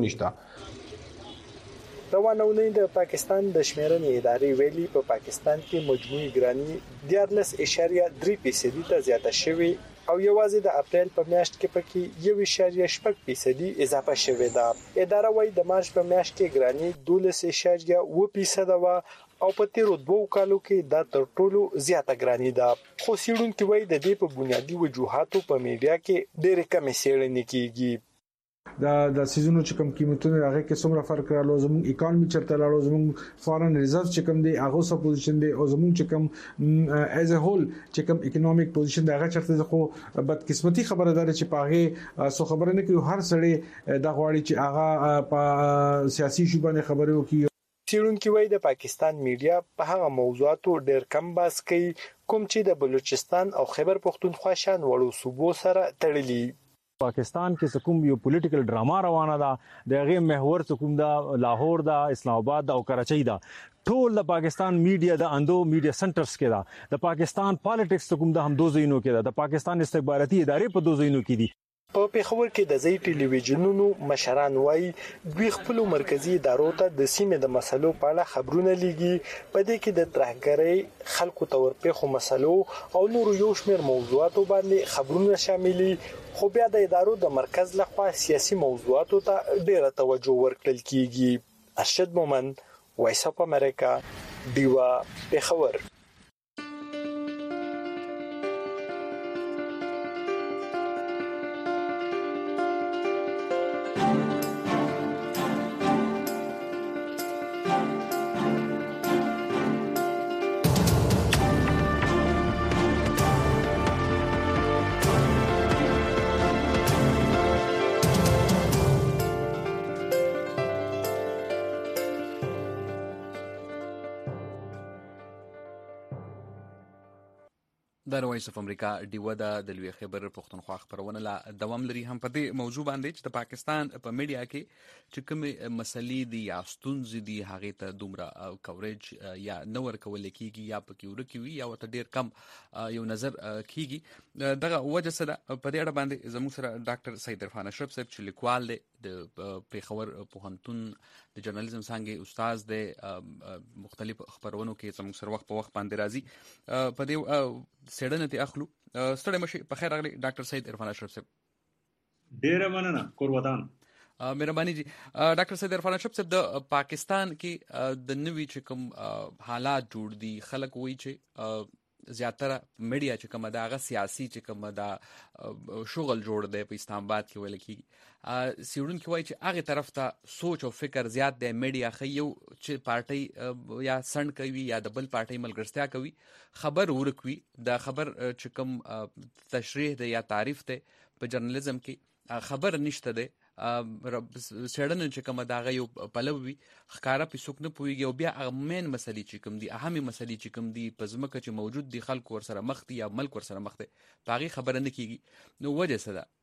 نشته. روانونه د پاکستان د شمیرنې ادارې ویلي په پاکستان کې مجموعي ګرانی 14.3% ته زیاته شوې او یوازې د اپریل په میاشت کې پکې 1.6% اضافه شوې ده. اداره وايي د مارچ په میاشت کې ګرانی 12.2% و او په تیرو 2 کالو کې دا تر ټولو زیاته ګرانی ده. خو څېړونکي وايي د دې په بنیادی وجوهاتو په میډیا کې ډېرې کمې څېړنې کیږي. د سيزونو چې کوم قیمتونه هغه کې څومره فرق راغلو، زموږ اکانومي چرته لاړو، زموږ فارن ریزرو چې کوم دی هغه سو پوزیشن دی او زموږ چې کوم ایز ا هول چې کوم اکونومیک پوزیشن دی هغه چرته خو بدقسمتي خبره ده چې پاغه سو خبره نه کوي. هر سړی د غواړي چې هغه په سیاسي شوبانه خبرو کوي. څېړونکي وایي د پاکستان میډیا په هغه موضوعاتو ډېر کم بحث کوي کوم چې د بلوچستان او خیبر پختونخوا شان وړو صوبو سره تړلي. پاکستان کې کوم یو پولیټیکل ډراما روانه ده د هغه محور کوم دا لاهور دا اسلام آباد دا او کراچۍ دا ټول د پاکستان میډیا د اندو میډیا سنټرز کې دا د پاکستان پالیټکس کوم دا هم دوزینو کې دا د پاکستان استخباراتي ادارې په دوزینو کې دي. په پیښور کې د ځای ټلویزیونونو مشران وایي دوی خپل مرکزی ادارو ته د سیمې د مسلو په اړه خبرونه لیږي. په دې کې د ترهګرۍ خلکو ته ورپېښو مسلو او نور یو شمېر موضوعاتو باندې خبرونه شاملي. خو بیا د ادارو د مرکز لخوا سیاسي موضوعاتو ته ډېره توجه ورکړل کیږي. ارشد مومن، وایس اف امریکا، ډیوا، پیښور. د وایس اف امریکا ډیوه د لوی خیبر پختونخوا خبرونه لا دوام لري. هم په دې موضوع باندې چې د پاکستان په میډیا کې چې کوم مسلې دي یا ستونزې دي هغه ته دومره کوریج یا نور کول کیږي یا پکې ورکوي یا ورته ډیر کم یو نظر کیږي. دغه وجه سره په دې اړه باندې زموږ سره ډاکټر سید عرفان اشرف صاحب چې لیکوال دی د پیښور پوهنتون د جرنالیزم څانګې استاد دی، مختلف خبرونو کې زموږ سره وخت په وخت باندې راځي. په دې سیډنه ته اخلو. ستړي مشي په خیر راغلی ډاکټر سید عرفان اشرف صاحب. ډیر مننه قربان. مهرباني جی. ډاکټر سید عرفان اشرف صاحب د پاکستان کې د نوي چې کوم حالات جوړ دي خلک وایي چې زیاتره میډیا چې کومه دا غا سیاسي چې کومه دا شغل جوړ دی په اسلام آباد کې ویل کیږي سیورون کې وایي چې هغه طرف ته سوچ او فکر زیات دی میډیا خيو چې پارټي یا سند کوي یا د بل پارټي ملګرتیا کوي خبر ورکوي دا خبر چې کوم تشریح دی یا تعریف دی په جرنالیزم کې خبر نشته دی سړنه چې کومه دا غيو پلوي خکارا په سوک نه پويږي او بیا مین مسلې چې کوم دي اهمي مسلې چې کوم دي په ځمکه چې موجود دي خلک ور سره مخ دي یا ملک ور سره مخ دي باغي خبره نه کیږي نو وجه څه ده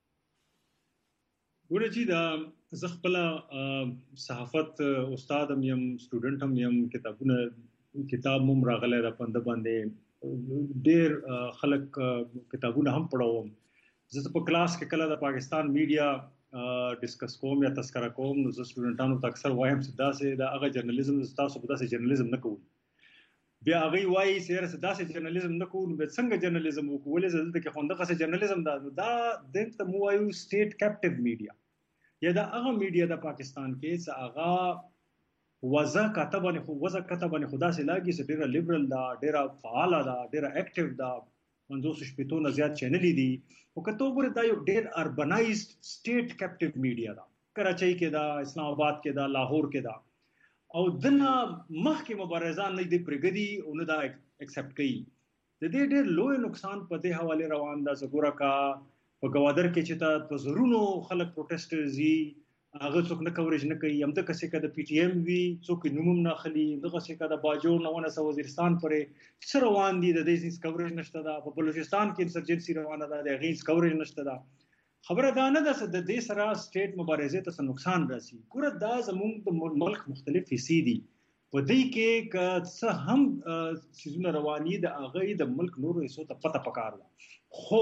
ګوره چې دا زه خپل صحافت استاد هم یم سټوډنټ هم یم کتاب هم راغلی را پند باندې ډېر خلک کتابونه هم پڑھاوم زه په کلاس کې کله د پاکستان میډیا ډیسکس کوم یا تذکرہ کوم نو زه سټوډنټانو ته اکثر وایم چې دا هغه جرنالیزم تاسو په داسې جرنالیزم نه کوئ بیا هغه وایي چې داسې جرنالیزم نه کوو نو څنګه جرنالیزم وکړو ولې زه دلته کې خوندغه څه جرنالیزم دا دلته مو وایو سټیټ کیپټیو میډیا یا دا هغه میډیا د پاکستان کې چې هغه وضع کتابونه خدا سي لاګي چې ډیره لیبرل دا ډیره فعال دا ډیره اکټیو دا 500 نه زیات چینلې دي او کته وګوره دا یو ډېر اربنایزد سټیټ کیپټیو میډیا دا کراچۍ کې دا اسلام آباد کې دا لاهور کې دا او دنه مخکې مبارزان نه دي پرګدي او نه دا اکسپټ کوي د دې ډېر لوی نقصان په دې حواله روان دا زګوره کا په گوادر کې چې تا زرونو خلک پروټیسټرز دي هغه څوک نه کوریج نه کوي هم د کسې کده پی ټی ایم وی څوک نومم نه خلی دغه څه کده باجوړ نه ونه وزیرستان پرې سره روان دي د دې کوریج نشته دا په بلوچستان کې انسرجنسي روانه ده د غیز کوریج نشته دا خبره دا نه ده د دې سره سټیټ مبارزه ته نقصان راسي ګوره دا زموږ د ملک مختلف حصې دي په دې کې که هم سيزونه رواني د هغه د ملک نورو حصو ته پته پکار ده خو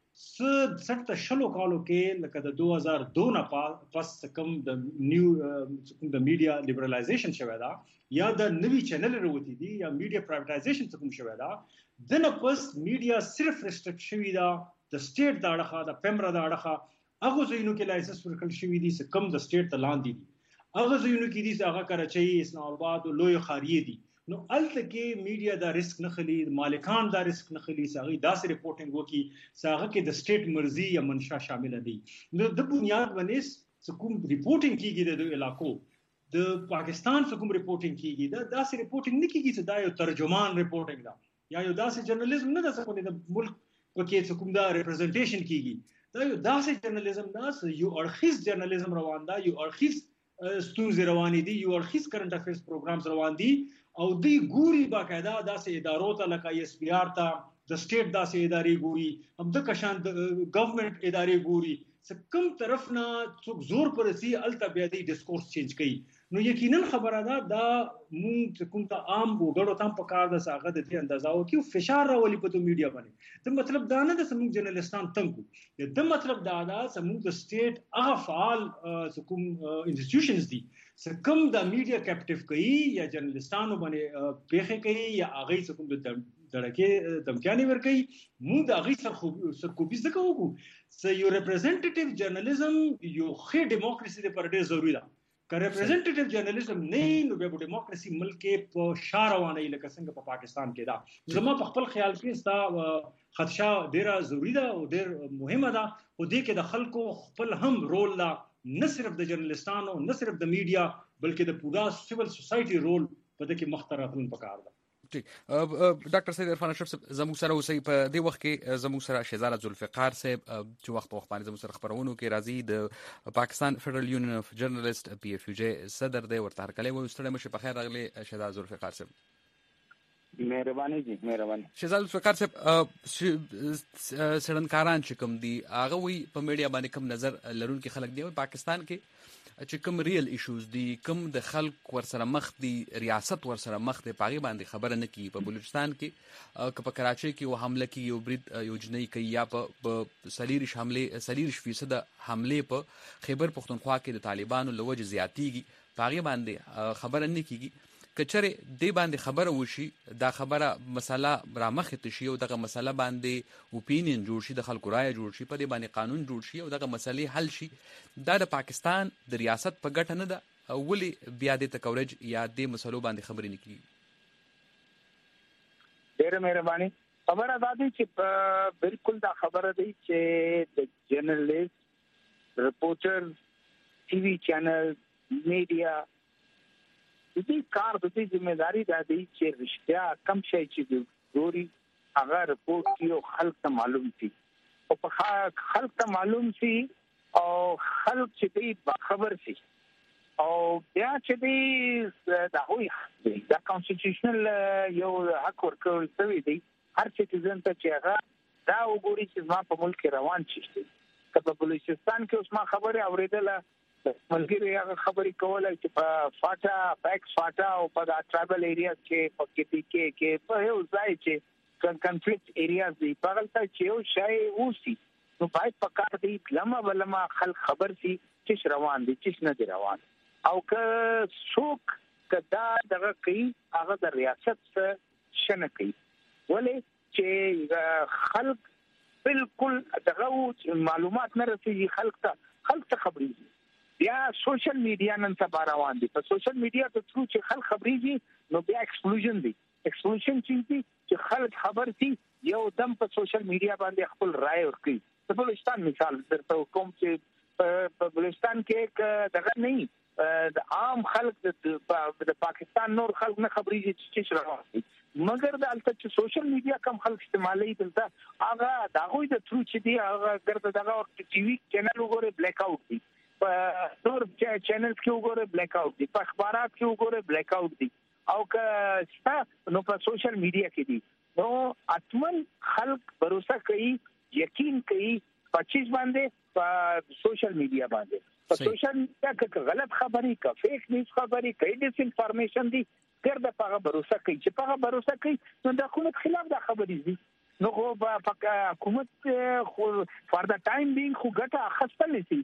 څه شلو کالو کې لکه د 2002 نه پس کم د نیو د میډیا لیبرالایزیشن شوه دا یا د نوی چینل وروتي دي یا میډیا پرایویټایزیشن څه کوم شوه دا د نه پس میډیا صرف ریسټریکټ شوی دا د سټیټ د اړخه د پیمرا د اړخه هغه ځینو کې لایسنس ورکړل شوی دي چې کم د سټیټ ته لاندې دي هغه ځینو کې دي چې هغه کراچۍ اسلام آباد او لوی خاریه دي نو الته کې میډیا دا ریسک نه خلی مالکان دا ریسک نه خلی ساغي داسې ریپورټینګ وکي ساغه کې د سټیټ مرزي یا منشا شامل دي نو د بنیاد باندې کوم ریپورټینګ کیږي د علاقو د پاکستان کوم ریپورټینګ کیږي دا داسې ریپورټینګ نه کیږي چې دا یو ترجمان ریپورټینګ دا یا یو داسې جرنالیزم نه ده چې د ملک په کې کوم دا ریپرزنټیشن کیږي دا یو داسې جرنالیزم دا یو اړخیز جرنالیزم روان دا یو اړخیز ستونزې روانې دي یو اړخیز کرنٹ افیرز پروګرامز روان دي او دی ګوري باقاعده داسې ادارو ته لکه ایس پی آر ته د سټیټ داسې ادارې ګوري هم د کشان د ګورنمنت ادارې ګوري چې کوم طرف نه څوک زور پرسي الته بیا دی ډیسکورس چینج کوي نو یقینا خبره ده دا مونږ کوم ته عام وګړو ته په کار د ساغه د دې اندازو کې فشار راولي په میډیا باندې د مطلب دا نه د سمون جرنالستان تنګو د مطلب دا دا سمون د سټیټ هغه فعال کوم انسټیټیوشنز دي کوم د میډیا کیپټیو کوي یا جرنالستانو باندې پیخه کوي یا هغه کوم د دړکه دمکاني ور کوي موږ د هغه سرکوبي زکه وکړو سو یو ریپرزنټیټیو جرنالیزم یو خې دیموکراسي د پر ډېر ضروری ده که ریپرزنټیټیو جرنالیزم نه نو به دیموکراسي ملک کې په شاروانه لکه څنګه په پاکستان کې دا زما په خپل خیال کې ستا خدشه ډیره ضروری ده او ډیر مهمه ده او دې کې د خلکو خپل هم رول لا نه صرف د جرنالستانو نه صرف د میډیا بلکې د پورا سیول سوسایټي رول په دې کې مختراتون پکار ده ډاکټر سید عرفان اشرف زموږ سره اوسئ په دې وخت کې زموږ سره شهزاده ذوالفقار صاحب چې وخت باندې زموږ سره خبرونه کې راځي د پاکستان فدرل یونین اف جرنالست پی اف یو جی صدر دی ورته هرکلی وایو ستړی مشه په خیر راغلی شهزاده ذوالفقار صاحب مهرباني جی مهرباني شهزاده ذوالفقار صاحب سړنکاران چې کوم دي هغه وی په میډیا باندې کوم نظر لرونکي خلک دی پاکستان کې چې کوم ریل ایشوز دي کوم د خلک ورسره مخ دي ریاست ورسره مخ دي پاغي باندې خبره نه کی په بلوچستان کې په کراچۍ کې و حمله کی یو برید یوجنې کوي یا په سلیریش 40% حمله په خیبر پختونخوا کې د طالبانو لوج زیاتیږي پاغي باندې خبره نه کیږي کچره دی باندې خبره وشي دا خبره مسله را مخه شي او دغه مسله باندې اوپینین جوړ شي د خلکو رائے جوړ شي په دې باندې قانون جوړ شي او دغه مسلې حل شي دا د پاکستان د ریاست په ګټه نه ده ولې بیا د تکورج یا د مسلو باندې خبرې نه کیږي ډېر مهرباني. خبره دا دی چې بالکل دا خبره دی چې د جرنالیست, رپورټر, ټي وي چینل, میډیا د دې کار د دې ځمېداري دا دی چې رښتیا کم شي چې ګوري هغه رپورټ کیو خلک ته معلوم شي او په خلک ته معلوم شي او خلک چې دې خبر شي او بیا چې دې دا وي دا کانسټیټیوشنل یو حق ورکول شوی دی هر سټیزن ته چې هغه دا وګوري چې ما په ملک روان شي. که په بلوچستان کې اوس ما خبره اوریدله ملګری هغه خبرې کوله چې په فاټا بیکس فاټا او په ټرایبل ایریا کې په کې په یو ځای چې کنفلیکټ ایریاز دي په هغه چې یو شای اوسي نو باید په کار دی لمه خلک خبر شي چې روان دي چې نه دي روان او که څوک کدا دغه کوي هغه د ریاست څخه شنه کوي ولې چې خلک بالکل دغه معلومات نه رسېږي خلک ته خبرېږي. بیا سوشل میډیا نن سبا روان دي په سوشل میډیا ته څو چې خلک خبرېږي نو بیا ایکسپلوژن چې خلک خبر شي یو دم په سوشل میډیا باندې خپل رائے ورکړي. په بلوچستان مثال درته کوم چې په بلوچستان کې دغه نه د عام خلک د پاکستان نور خلک نه خبرېږي چې روان دي مګر د البته چې سوشل میډیا کم خلک استعمالوي دلته هغه دغه د ترو چې دی هغه ګرځي دغه ټي وي چینل وګوره بلیک اوټ دي په نور چینل کې وګوره بلیک اوټ دي په اخبارات کې وګوره بلیک اوټ دي او که نو په سوشل میډیا کې دي نو اتمن خلک باور کوي یقین کوي په چیز باندې په سوشل میډیا باندې په سوشل میډیا کې غلط خبري کا فیک نیوز خبري کوي ډیس انفارمیشن دي ګرځه په باور کوي چې په باور کوي نو د حکومت خلاف دا خبرې دي نو په حکومت خو فار دا ټایم بینګ خو ګټه اخستل شي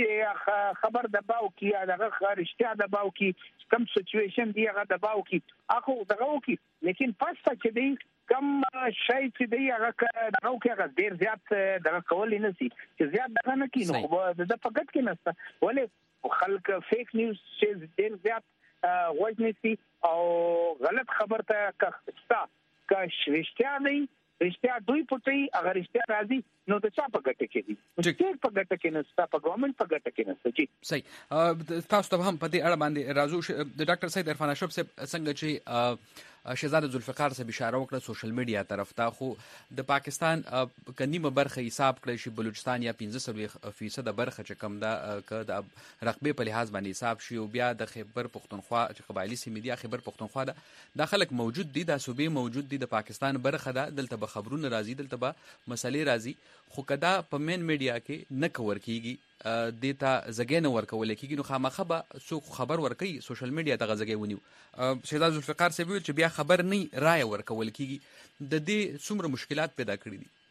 چې خبر دباو کی هغه خارشتیا دباو کی کم سچويشن دی هغه دباو کی اخو دغه کی لیکن پاسته چې دی کم شای چې دی هغه دغه کی هغه ډیر زیات دغه کول نه سي چې زیات دغه نه کینو د فقط کې نسته ولې خلک فیک نیوز چې ډیر زیات وژنسي او غلط خبر ته کښتا کا رښتیا نه رښتیا دوی پټي اگر رښتیا راځي نو د چا په ګټه کې دي چې په ګټه کې نستا په ګورنمنت په ګټه کې نستا چې صحیح تاسو ته هم په دې اړه باندې راځو د ډاکټر سید عرفان اشرف څنګه چې شهزاده ذوالفقار صاحب اشاره وکړه سوشل میډیا طرف ته خو د پاکستان کنیمه برخه حساب کړی شي بلوچستان یا 15% برخه چې کم ده ک د رقبې په لحاظ باندې حساب شي او بیا د خیبر پختونخوا چې قبایلی سیمې دي خیبر پختونخوا ده خلک موجود دي د صوبې موجود دي د پاکستان برخه ده دلته به خبرونه راځي دلته به مسلې راځي خو کدا په مین میډیا کې نه کور کیږي دیتا زګې نه ورکول کیږي نو خامخه به څوک خبر ورکي سوشل میډیا ته زګې ونیو شهزاده ذوالفقار صاحب چې بیا خبر نه رائے ورکول کیږي د دې څومره مشکلات پیدا کړي دي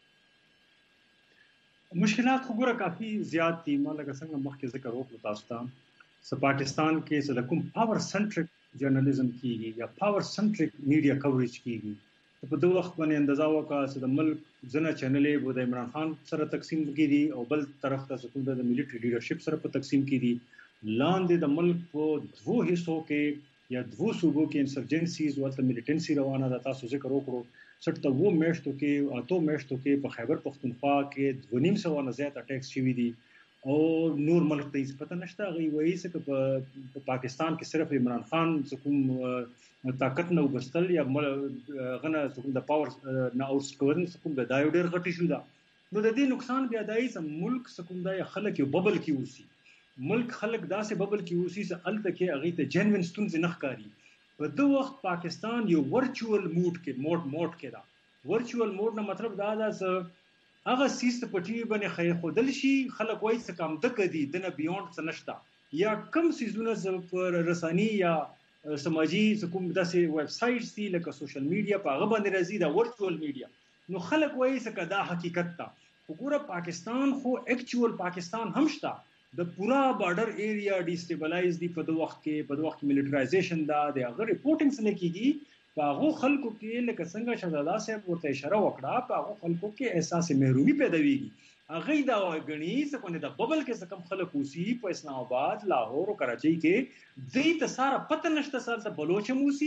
مشکلات خو ګوره کافي زیات دي ما لکه څنګه مخکې ذکر وکړ تاسو ته پاکستان کې څه کوم پاور سنټریک جرنالیزم کیږي یا پاور سنټریک میډیا کوریج کیږي په دغه وخت باندې اندازا وکړه چې د ملک ځنه چینلې به د عمران خان سره تقسیم کیږي او بل طرف ته څه د ملټری لیډرشپ سره په تقسیم کیږي لاندې د ملک په دوه حصو کې یا دوه صوبو کې انسرجنسیز ورته ملیټنسي روانه ده تاسو ذکر وکړو سټه وو میشتو کې اته میشتو کې په خیبر پختونخوا کې 2.5 نه زیات اٹیکس شوي دي او نور ملک ته هیڅ پته نشته غي وایي چې په پاکستان کې صرف عمران خان کوم طاقت نه وبستل یا غنه کوم د پاور نه اوټسکورن کوم د دایوډر غټی شو دا نو د دې نقصان بیا دای چې ملک کوم د خلک یو ببل کې اوسي ملک خلک داسې ببل کې اوسي چې الته کې اغه ته جنوین ستونزې نه ښکاری په دوه وخت پاکستان یو ورچوال موډ کې موډ کې دا ورچوال موډ نه مطلب دا ده هغه سیست په ټي وي باندې خې خودل شي خلک وایي چې کم د کدي د نه بیونډ څه نشته یا کم سيزونه پر رساني یا سماجی کوم داسې ویب سایټس دي لکه سوشل میډیا په هغه باندې راځي دا ورچوال میډیا نو خلک وایي چې دا حقیقت تا وګوره پاکستان خو اکچوال پاکستان هم شته د پورا بارډر ایریا ډیسټیبلایز دی په دوه وخت کې ملیټرایزیشن دا د هغه ریپورټینګ څنګه کیږي په هغه خلکو کې لکه څنګه شهزاده صاحب ورته اشاره وکړه په هغه خلکو کې احساس محرومي پیدا ویږي هغه دا غني څه کو نه د ببل کې څه کم خلک اوسي په اسلام آباد لاهور او کراچۍ کې دې ته ساره پته نشته سره بلوچ موسی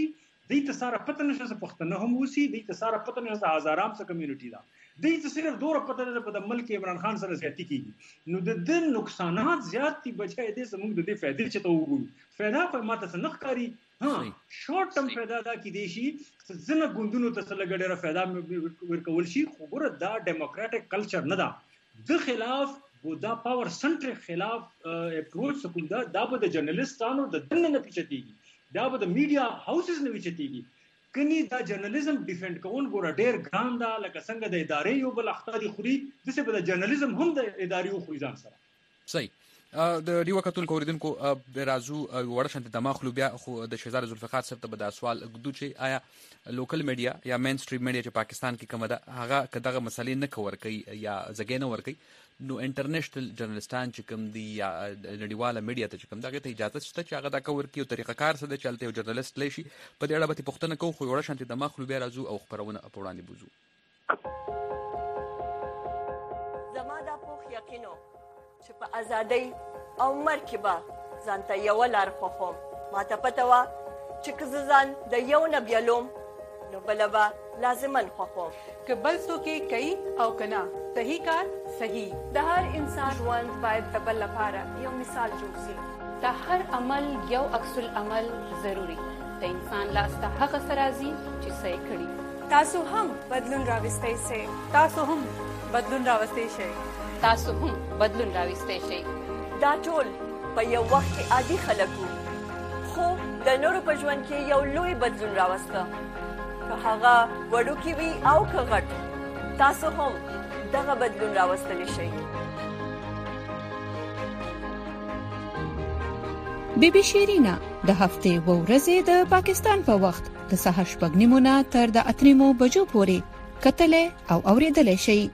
دې ته ساره پته نشته چې پښتنه هم وسی، دې ته ساره پته نشته هزارام څه کمیونټي ده، دې ته صرف دوره پته ده په ملک عمران خان سره زیاتی کیږي. نو د دې نقصانات زیات دي بچای دې زموږ د دې فائدې چې ته وګورو فائدہ په ماته څه نه ښکاري. شارټ ټرم فائدہ دا کې دی شي ځنه ګوندونو ته څه لګډره فائدہ ورکول شي، خو ګوره دا ډیموکراټک کلچر نه ده. د خلاف دا پاور سنټریک خلاف اپروچ سکول دا به د جرنالستانو د دنه نه پیچتيږي، دا به د میډیا هاوسز نه پیچتيږي. کني دا جرنالیزم ډیفند کول ګوره ډیر ګران ده، لکه څنګه د ادارې یو بل اخطاری خوري دسه به د جرنالیزم هم د ادارې یو خوري ځان سره. صحیح. د ریو کتون کوریدونکو رازو وړ شانت دماغ لو بیا خو د شهزاد ذوالفقار صاحب ته به دا سوال غدو چې آیا لوکل میډیا یا مین سټریم میډیا چې پاکستان کې کومه ده هغه کداغه مسالې نه کور کوي یا زګینه ور کوي، نو انټرنیشنل جرنالستان چې کوم دی یا نړیواله میډیا ته چې کوم دغه ته اجازه شته چې هغه دا کور کوي او طریقه کار سره چلته یو جرنالست لشي په دې اړه به پښتنه کوو. خو وړ شانت دماغ لو بیا رازو او خبرونه په وړاندې بوزو. زما دا پوخ یقینو چې په ازادۍ او مرکبه ځانته یو لار خوخم، ماته پته وا چې که ځان د یو نه بیلوم نو بلبا لازمن خوخم که بل څوک کوي او کنا صحیح کار صحیح. د هر انسان ژوند باید د بل لپاره یو مثال جوړ شي. د هر عمل یو عکس العمل ضروری د انسان لاس ته هغه سرازي چې صحیح کړي. تاسو هم بدلون راوستئ شئ، تاسو هم بدلون راوستئ شئ، تاسو هم بدلون راوستئ شئ. دا ټول په یو وخت کې عادي خلک وو، خو د نورو په ژوند کې یو لوی بدلون راوسته، که هغه وړوکی وي او که غټ، تاسو هم دغه بدلون راوستلی شئ. بیبي شیرینا د هفتې و ورځې د پاکستان په وخت د سهار 8:30 تر د 8 بجو پورې کتلې او اوریدلې شئ.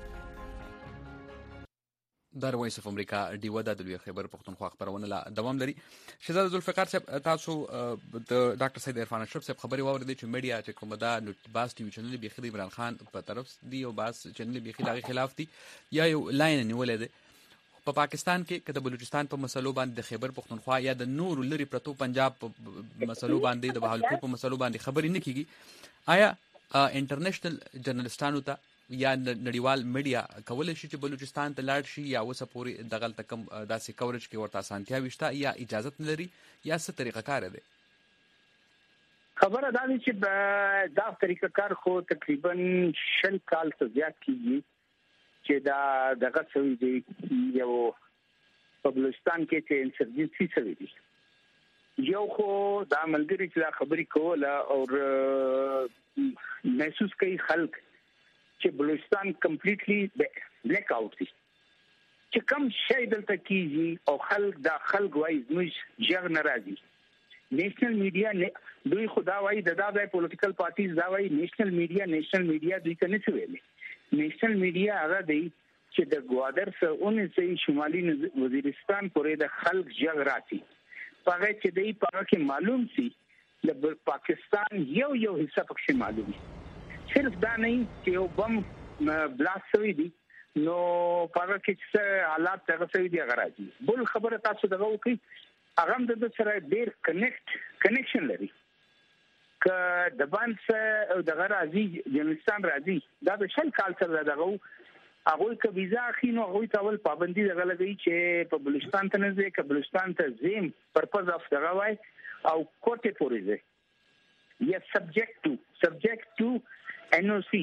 د وایس اف امریکا ډیو د لوی خبر پښتونخوا خبرونه لا دوام لري. شهزاد ذوالفقار صاحب تاسو د ډاکټر سید عرفان اشرف صاحب خبري واوریدل چې میډیا چې کومه دا باس ټي وی چینل به خدای عمران خان په طرف دی او باس چینل به خدای خلاف دی یا یو لاین نیولې ده په پاکستان کې کله بلوچستان په مسلو باندې د خیبر پښتونخوا یا د نور لری پرتو پنجاب په مسلو باندې د بهاولپور په مسلو باندې خبرې نه کیږي. آیا انټرنیشنل جرنالستانو ته یا نړیوال میډیا کولای شي چې بلوچستان ته لاړ شي یا وسه پوری دغل تکم داسې کورج کې ورته اسانتیا وشته یا اجازه نه لري یا څه طریقه کار ده؟ خبره دا ده چې دا طریقه کار خو تقریبا 6 کال څخه زیات کیږي چې دا دغه سوي دی یو په بلوچستان کې چې انسرجنسي سوي دی. یو خو دا ملګری چې دا خبرې کوله او محسوس کوي خلک چې بلوچستان کمپلیټلی بلیک آؤٹ دي، چې کم شی دلته کیږي او خلک دا خلک وایي زموږ ژغ ناراضي. نیشنل میډیا دوی خدا وایي د دا پولیټیکل پارټیز دا وایي نیشنل میډیا دوی کنه څه ویلي. نیشنل میډیا هغه دی چې د ګوادر سره 19 شمالي وزیرستان پورې د خلک ژغ راځي، هغه چې دی په کې معلوم سي د پاکستان یو حصہ پکې معلوم دي. صرف دا نه چې یو بم بلاست شوی دی نو پاره کې څه حالات څنګه شوی دی هغه راځي. بل خبره تاسو دغه وکي هغه د سره ډیر کنیکشن لري ک د باندې دغه راځي جنستان راځي دا د شل کال سره دغه هغه ک ویزا اخینو هغه تاول پابندي دغه لګي چې په بلوچستان ته نه ځي ک بلوچستان ته زم پرپز اف دغه وای او کوټه پورې ځي یا سبجیکٹ ټو NOC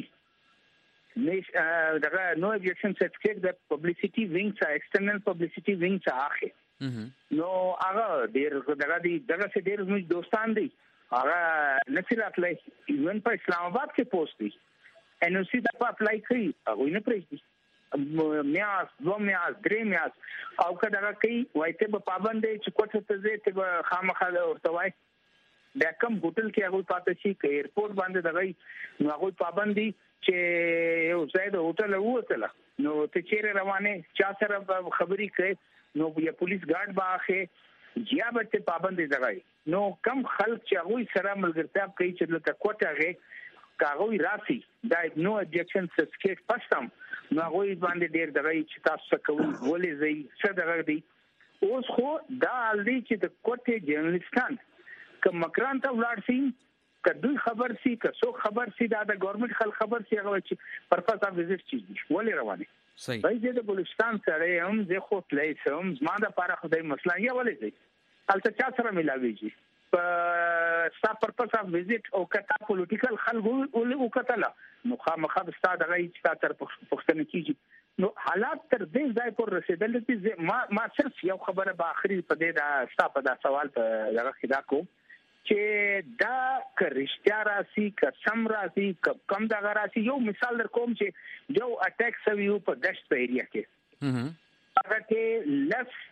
دغه نو objection certificate د publicity wing څخه external publicity wing څخه اخی نو هغه دغه څه ډیر موږ دوستان دي هغه نصیرات لای ایون په اسلام آباد کې پوسټ دي NOC د په اپلای کوي هغه نه پرېږدي میاس دو میاس درې میاس او کله کوي وایته په پابند چې کوټه ته ځي ته خامخا ورته وای دا کوم هوټل کې هغه پاتې شي ک ایرپورټ باندې دغه نو هغه پابندي چې یو ځای د هوټل ووتله نو ته چیرې روانه چا سره خبري کوي نو یا پولیس ګارد باخه یا به پابندي دغه نو کم خلک چې هغه سره ملګرتیا کوي چې لکه کوټه غي کاغوي راسي دا نو objection certificate پښتم نو هغه باندې ډیر دغه چې تاسو کوي ولې زی څه دغه دی اوس خو دا لدی چې د کوټه جرنالستان که مکران ته ولاړ شي کدوې خبر سي که څوک خبر سي دا د ګورنمنت خل خبر سي هغه چې پرپز اف وزټ چی ولې روانه صحیح وای د بلوچستان سره هم زه خو تلای سم زما د لپاره خدای مسله یې ولې دی البته چا سره ملاويږي په ستا پرپز اف وزټ او کتا پولیټیکل خلګو ولې وکټله نو خامخا ستا دغه چې تر پښتنه کیږي نو حالات تر دې ځای پر رسیدل چې ما صرف یو خبره به اخري په دې دا ستا په دا سوال په دغه خدا کو چې دا کرشتیا راسي کسم راسي کم دا راسي یو مثال در کوم چې جو اٹیک سویو په دشت په ایریا کې هغه کې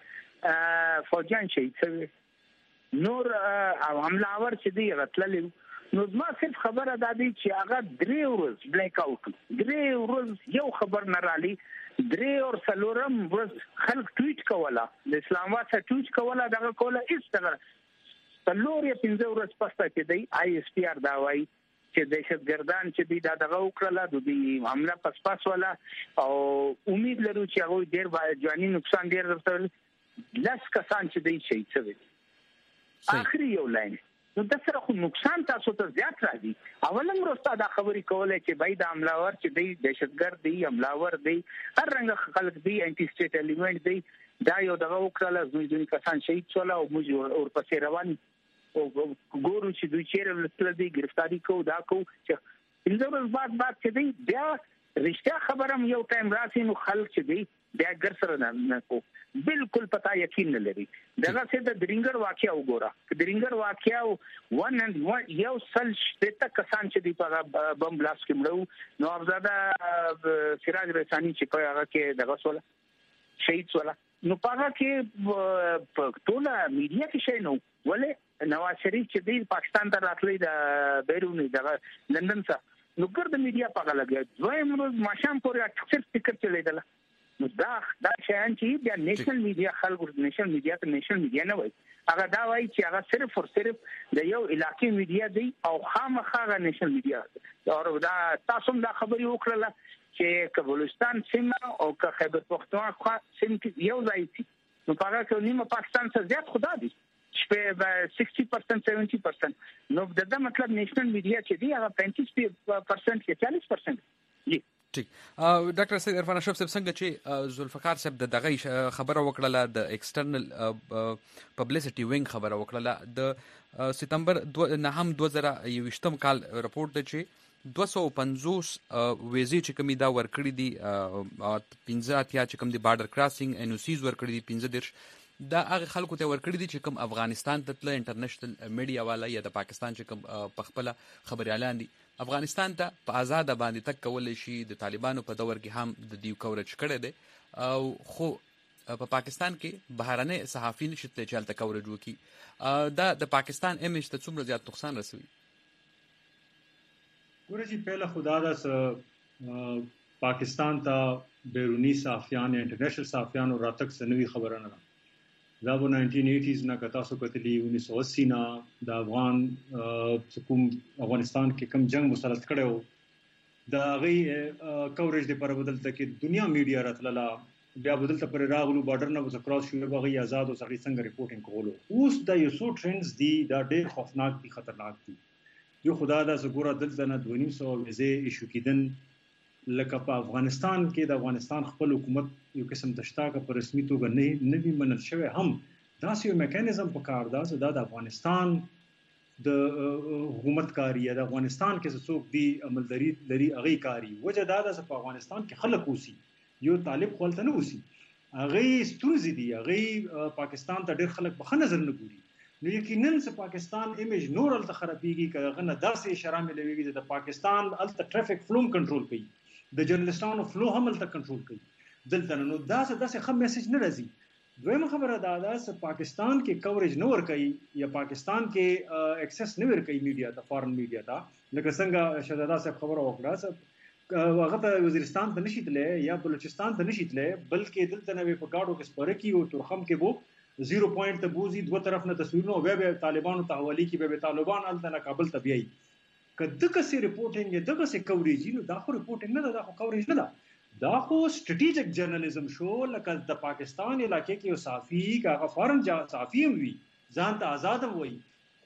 لس فوجان شهید شوی نور حملاور چې دی غتلل نو ما صرف خبره دا دی چې هغه 3 ورځې بلیک اوټ 3 ورځې یو خبر نه رالي 3 اور سلورم ورځ خلک ټویټ کوله د اسلام آباد څخه ټویټ کوله دغه کوله استغفار سلور یا 15 ورځې پسته کې دی آی اس پی آر دا وایي چې دهشتګردان چې دی دا دغه وکړه د دې حمله پس ولا او امید لرو چې هغه ډیر ځاني نقصان ډیر درته لاس کسان چې دی شي څه اخري یو لاین نو د سره خو نقصان تاسو ته زیات راځي اولم روستا دا خبرې کولای چې بای د حملاور چې دی دهشتګرد دی حملاور دی هر رنګ خلک دی انټي سټیټ الیمنٹ دی دا یو دغه وکړه زوی کسان شهید شول او موږ اور پسې روان او ګورو چې دوی چیرې لسل دی گرفتاری کو دا کو چې انځور بعد چې دی بیا رښتیا خبرم یو ټایم راسي نو خلک چې دی بیا ګر سره نه کو بالکل پتا یقین نه لري دغه څه د درینګر واقعیا وګوره درینګر واقعیا 1 یو سل شپته کسان چې دی په بم بلاست کې مړو نو افزاده سراج رسانی چې په هغه کې دغه سول شهید سول نو په هغه کې ټول میډیا کې شي نو ولې نواز شریف چې دی پاکستان ته راتلی د بیرونی دغه لندن څخه نو ګرد میډیا په هغه لګي دویم روز ماشام پورې اکثر فکر چلیدل نو دا شان چې بیا نېشنل میډیا خلکو نېشنل میډیا ته نېشنل میډیا نه وایي هغه دا وایي چې هغه صرف او صرف د یو علاقې میډیا دی او خامخا هغه نېشنل میډیا او دا تاسو دا خبري وکړه چې بلوچستان سیمه او خیبر پختونخوا سیمه یو ځای دي نو په هغه کې نیمه پاکستان څخه زیات خدا دي شپه 60% 70% نو دا مطلب نېشنل میډیا چې دی هغه 35% یا 40% دی ټیک ډاکټر سید عرفان اشرف صاحب څنګه چې ذوالفقار صاحب د دغه خبره وکړه د ایکسټرنل پبلسټي وینګ خبره وکړه د سپتمبر 2021 کال رپورت دی چې 250 ویزې چې کومې دا ورکړې دي 15 اتیا چې کوم دي بارډر کراسینګ ان او سیز ورکړې دي 15 دا هغه خلکو ته ورکړي دي چې کوم افغانستان ته تل انټرنیشنل میډیا والا یا د پاکستان چې کوم پخپله خبريالان دي افغانستان ته په آزاد باندې تک کولای شي د طالبانو په دور کې هم د دیو کورج کړي دي او خو په پاکستان کې بهرانه صحافین شته چې تل کورج وکي دا د پاکستان ایمیج ته څومره زیات نقصان رسوي ګورئ پهله خدا دا پاکستان ته بیرونی صحافیان انټرنیشنل صحافیان راتک سنوي خبره نه دا په 1980s نه کتا سو کتلی 1980 نه د افغان کوم افغانستان کې کوم جنگ مسلط کړو دا غي کوریج د پر بدلته کې دنیا میډیا راتللا بیا بدلته پر راغلو بارډر نه وس کراس شو به غي آزاد او سړي څنګه ریپورټینګ کولو اوس د یو سو ټرندز دي دا ډېر خوفناک دي خطرناک دي یو خدا دا زګوره دلته نه 200 ویزه ایشو کیدن لکه په افغانستان کې د افغانستان خپل حکومت یو قسم تشتاګه پر رسمي توګه نه وی منل شوی هم دا یو میکانیزم په کار دا د افغانستان د حکومت کاری د افغانستان کې څوک دی عملداري لري اغي کاری وجه دا د افغانستان کې خلک اوسي یو طالب خپل ته نه اوسي اغي ستونزې دي اغي پاکستان ته ډېر خلک په نظر نه ګوري نو یقینا چې پاکستان ایمیج نور الته خرابېږي کغه نه داسې شرامل لويږي چې د پاکستان الته ټریفیک فلوم کنټرول کوي د جرنالستانو فلو هم الته کنټرول کوي دلته نو داسې خم میسج نه راځي دویمه خبره دا ده چې پاکستان کې کوریج نه ور کوي یا پاکستان کې اکسس نه ور کوي میډیا ته فارن میډیا ته لکه څنګه شهزاده صاحب خبره وکړه چې هغه ته وزیرستان ته نشي تللی یا بلوچستان ته نشي تللی بلکې دلته نه په گاډو کې سپاره کی او ترخم کې وو 0 پوینټ ته بوزي دوه طرف نه تصویرونه به طالبانو ته حواله کی به طالبان الته نه کابل ته بیاي کدهغه سي رپورټینګ دغه سي کوریج نو دا خو رپورټینګ نه دا خو کوریج نه دا خو سټریټیجیک جرنالیزم شو لکه د پاکستان علاقې کې یو صحافي هغه فارن صحافي وي ځان ته آزاد وي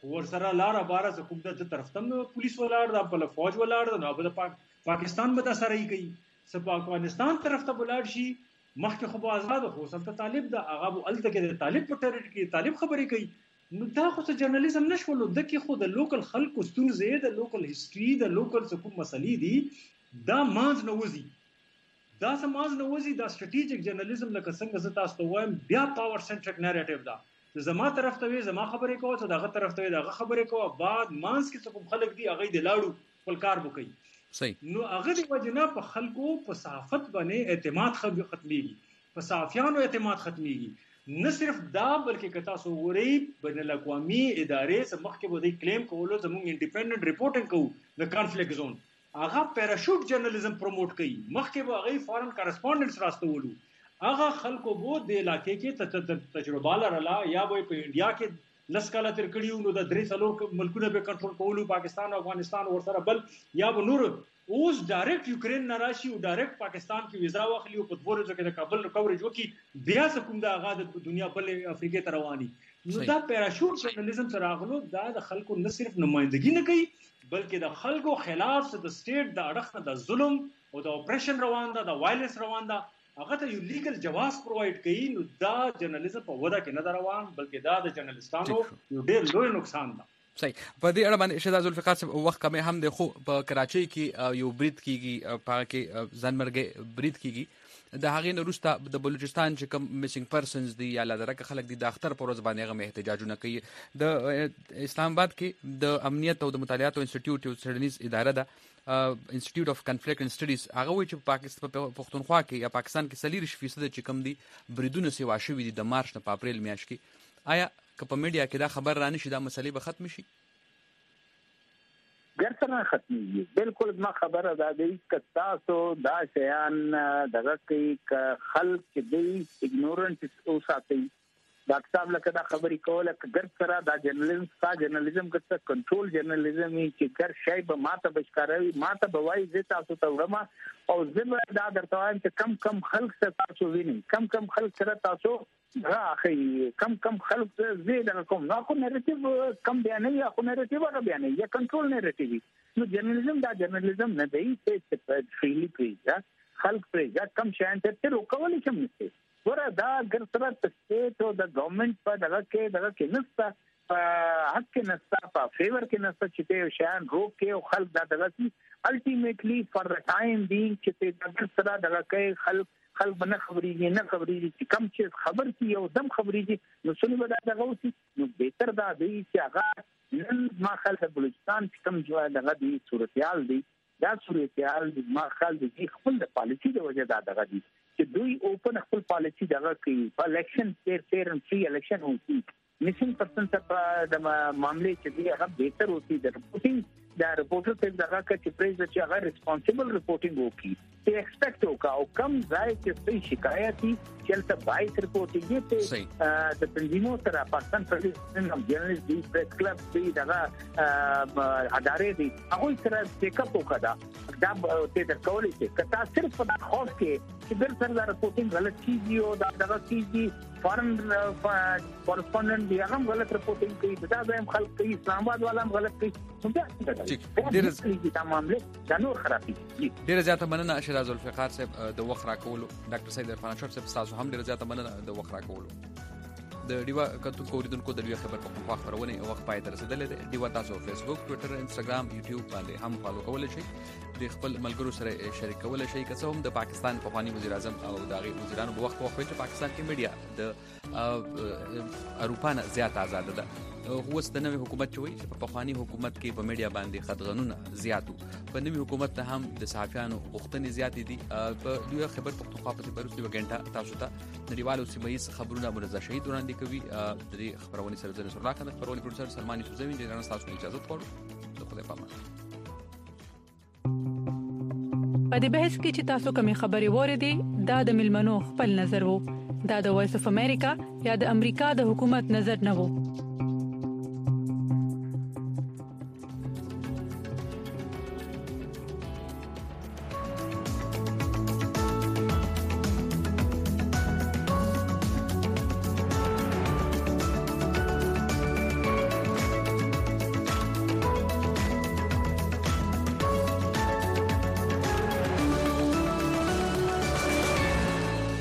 ورسره لار بار ز کوم د طرف تم پولیس ولاړ د په فوج ولاړ نو په پاکستان به د سره کوي سپ افغانستان طرف ته ولاړ شي مخکې خو آزاد خو سلطه طالب د هغه الته کې د طالب په ټریټ کې طالب خبرې کوي نو دا خو څه جرنالیزم نشولو د کې خو د لوکل خلکو ستونزې د لوکل هیستوري د لوکل څه کوم مسلې دي دا مانځ نوځي دا سماج نوځي دا سټریټیجیک جرنالیزم لکه څنګه زه تاسو ته وایم بیا پاور سنټریک نریټیو دا زما طرف ته وي زما خبرې کوو ته دغه طرف ته وي دغه خبرې کوو بعد مانځ کې څه کوم خلک دي هغه د لاړو خپل کار وکړي صحیح نو هغه د وجنه په خلکو په صحافت باندې اعتماد ختميږي په صحافیانو اعتماد ختميږي نه صرف دا بلکې کتا سو وری بین الاقوامي ادارې سمخ کې بده کلیم کولو زموږ انډیپندنت ریپورټینګ کوو د کانفلیکټ زون هغه پیراشوټ جرنالیزم پروموټ کوي مخ کې به هغه فارن کارسپونډنټس راستولو هغه خلکو بو د علاقې کې تجربه لرله یا به په انډیا کې لسکاله تر کړیو نو د درې څلور ملکونه به کنټرول کولو پاکستان او افغانستان ورسره بل یا به نور اوس ډایرکټ یوکرين نه راشي او ډایرکټ پاکستان کې ویزا واخلي او په دورو کې د کابل کوریج وکي بیا کوم د هغه د دنیا بل افریقا ته رواني نو دا پیراشوټ جرنالیزم سره غلو دا د خلکو نه صرف نمائندګي نه کوي بلکې د خلکو خلاف د سټیټ د اړخ د ظلم او د اپریشن روان ده د وایلنس روان ده هغه ته یو لیګل جواز پرووايډ کوي نو دا جرنالیزم په ودا کې نه روان بلکې دا د جرنالستانو یو ډېر لوی نقصان ده صحیح په دې اړه باندې شهزاد ذوالفقار صاحب وخت کم هم د خو په کراچۍ کې یو برید کیږي په کې ځانمرګي برید کیږي د هغې نه وروسته د بلوچستان چې کوم میسنګ پرسنز دي یا لادرکه خلک دي د اختر پر ورځ باندې هغه احتجاجونه کوي د اسلام آباد کې د امنیت او د مطالعات انسټیټیوټ یو سرنیز اداره ده انسټیټیوټ اف کنفلیکټ سټډیز هغه وایي چې پاکستان په پښتونخوا کې یا پاکستان کې 40% چې کوم دي بریدونه سیوا شوي دي د مارچ نه په اپریل میاشت کې آیا که په میډیا کې دا خبر رانه شي دا مسلې به ختم شي ګرځنه ختمي بالکل ما خبره ده د تاسو دا شیان دغه کې خلک دی اګنورنس او ساتي ډاکټر صاحب لکه دا خبرې کوله ګرځره دا جرنالیزم کته کنټرول جرنالیزم چې ګر شای به ماته بشکاروي ماته بوای زه تاسو ته ورما او زه دا درته وایم چې کم خلک سره تاسو ویني کم خلک سره تاسو راخي کم خلک زیاده کوم نو خو نریټیو کم بیانې یا خو نریټیو هغه بیانې یا کنټرول نریټیو نو جرنالیزم دا جرنالیزم نه دی چې فریلی پیجا خلک پیجا کم شان ته روکول شي نشي ورا دا ګرځره سټیټ او د ګورنمنت په دغه کې نستا حق کې نستا په فیور کې نستا چې ته شان روکه او خلک دا دغه الټیمیټلی فار د ټایم بینګ چې دا ګرځره دغه کې خلک بنه خبريږي چې کم چې خبر کی یو دم خبريږي نو څنګه به دا غوسی نو بهتر دا دی چې هغه نن ما خلک بلوچستان کم جو دغه دی صورتحال دی دا صورتحال ما خلک دی خپل د پالیسی د وجه دا دغه دی چې دوی اوپن خپل پالیسی دغه کوي په الیکشن فیر ان فری الیکشن وسی میسنګ پرسن ته د معاملې چې دی هغه بهتر وسی د رپورټینګ دا رپورټر ته دغه چې پریزیډنټ چې هغه ریسپانسیبل ریپورټینګ وکړي ته ایکسپیکټ وکړه او کم ځای چې څه شکایت دي چې تل بایس ریپورټینګ ته د تنظیمونو سره پاکستان پرلیسن جرنالست دی پریس کلب دی دغه ادارې دي هغه سره چیک اپ وکړه دا ته د کولې چې کتا صرف په خوف کې چې بل سره رپورټینګ غلط کیږي او دا کیږي فارن کورسپونډنټ دی هغه غلط رپورټینګ کوي دا هم خلک کوي اسلام آباد والا هم غلط کوي ډیره زیاته مننه شهزاد ذوالفقار صاحب د وخت راکولو ډاکټر سید عرفان اشرف صاحب تاسو هم ډیره زیاته مننه د وخت راکولو د ډیوا کتو کوریدونکو د خبر په خوا خبرونه وخت پای تر رسیدلې ده ډیوا تاسو فیسبوک ټوئیټر انستګرام یوټیوب باندې هم فالو کولای شئ د خپل ملګرو سره شریکول شي که څه هم د پاکستان پخوانی وزیر اعظم او دغه وزیرانو په وخت چې پاکستان کې میډیا د اروپا نه زیات آزاد ده اوس د نوې حکومت چوي چې په پخوانی حکومت کې په میډیا باندې خدغنونه زیاتو په نوې حکومت ته هم د صحافیانو غوښتنې زیاتې دي په دوی خبر پښتونخوا په پروسې وګڼه تاسو ته نړیوالو سیمایي خبرونه منځ شهید وړاندې کوي د خبرونه سره زنه سره راکنه خبرونه پروډوسر سلمانی سوزوی د نن تاسو اجازه غواړم د خدای پامه په دې بحث کې چې تاسو کومې خبرې وریدي دا د ملمنو خپل نظر وو دا د وایس اف امریکا یا د امریکا د حکومت نظر نه وو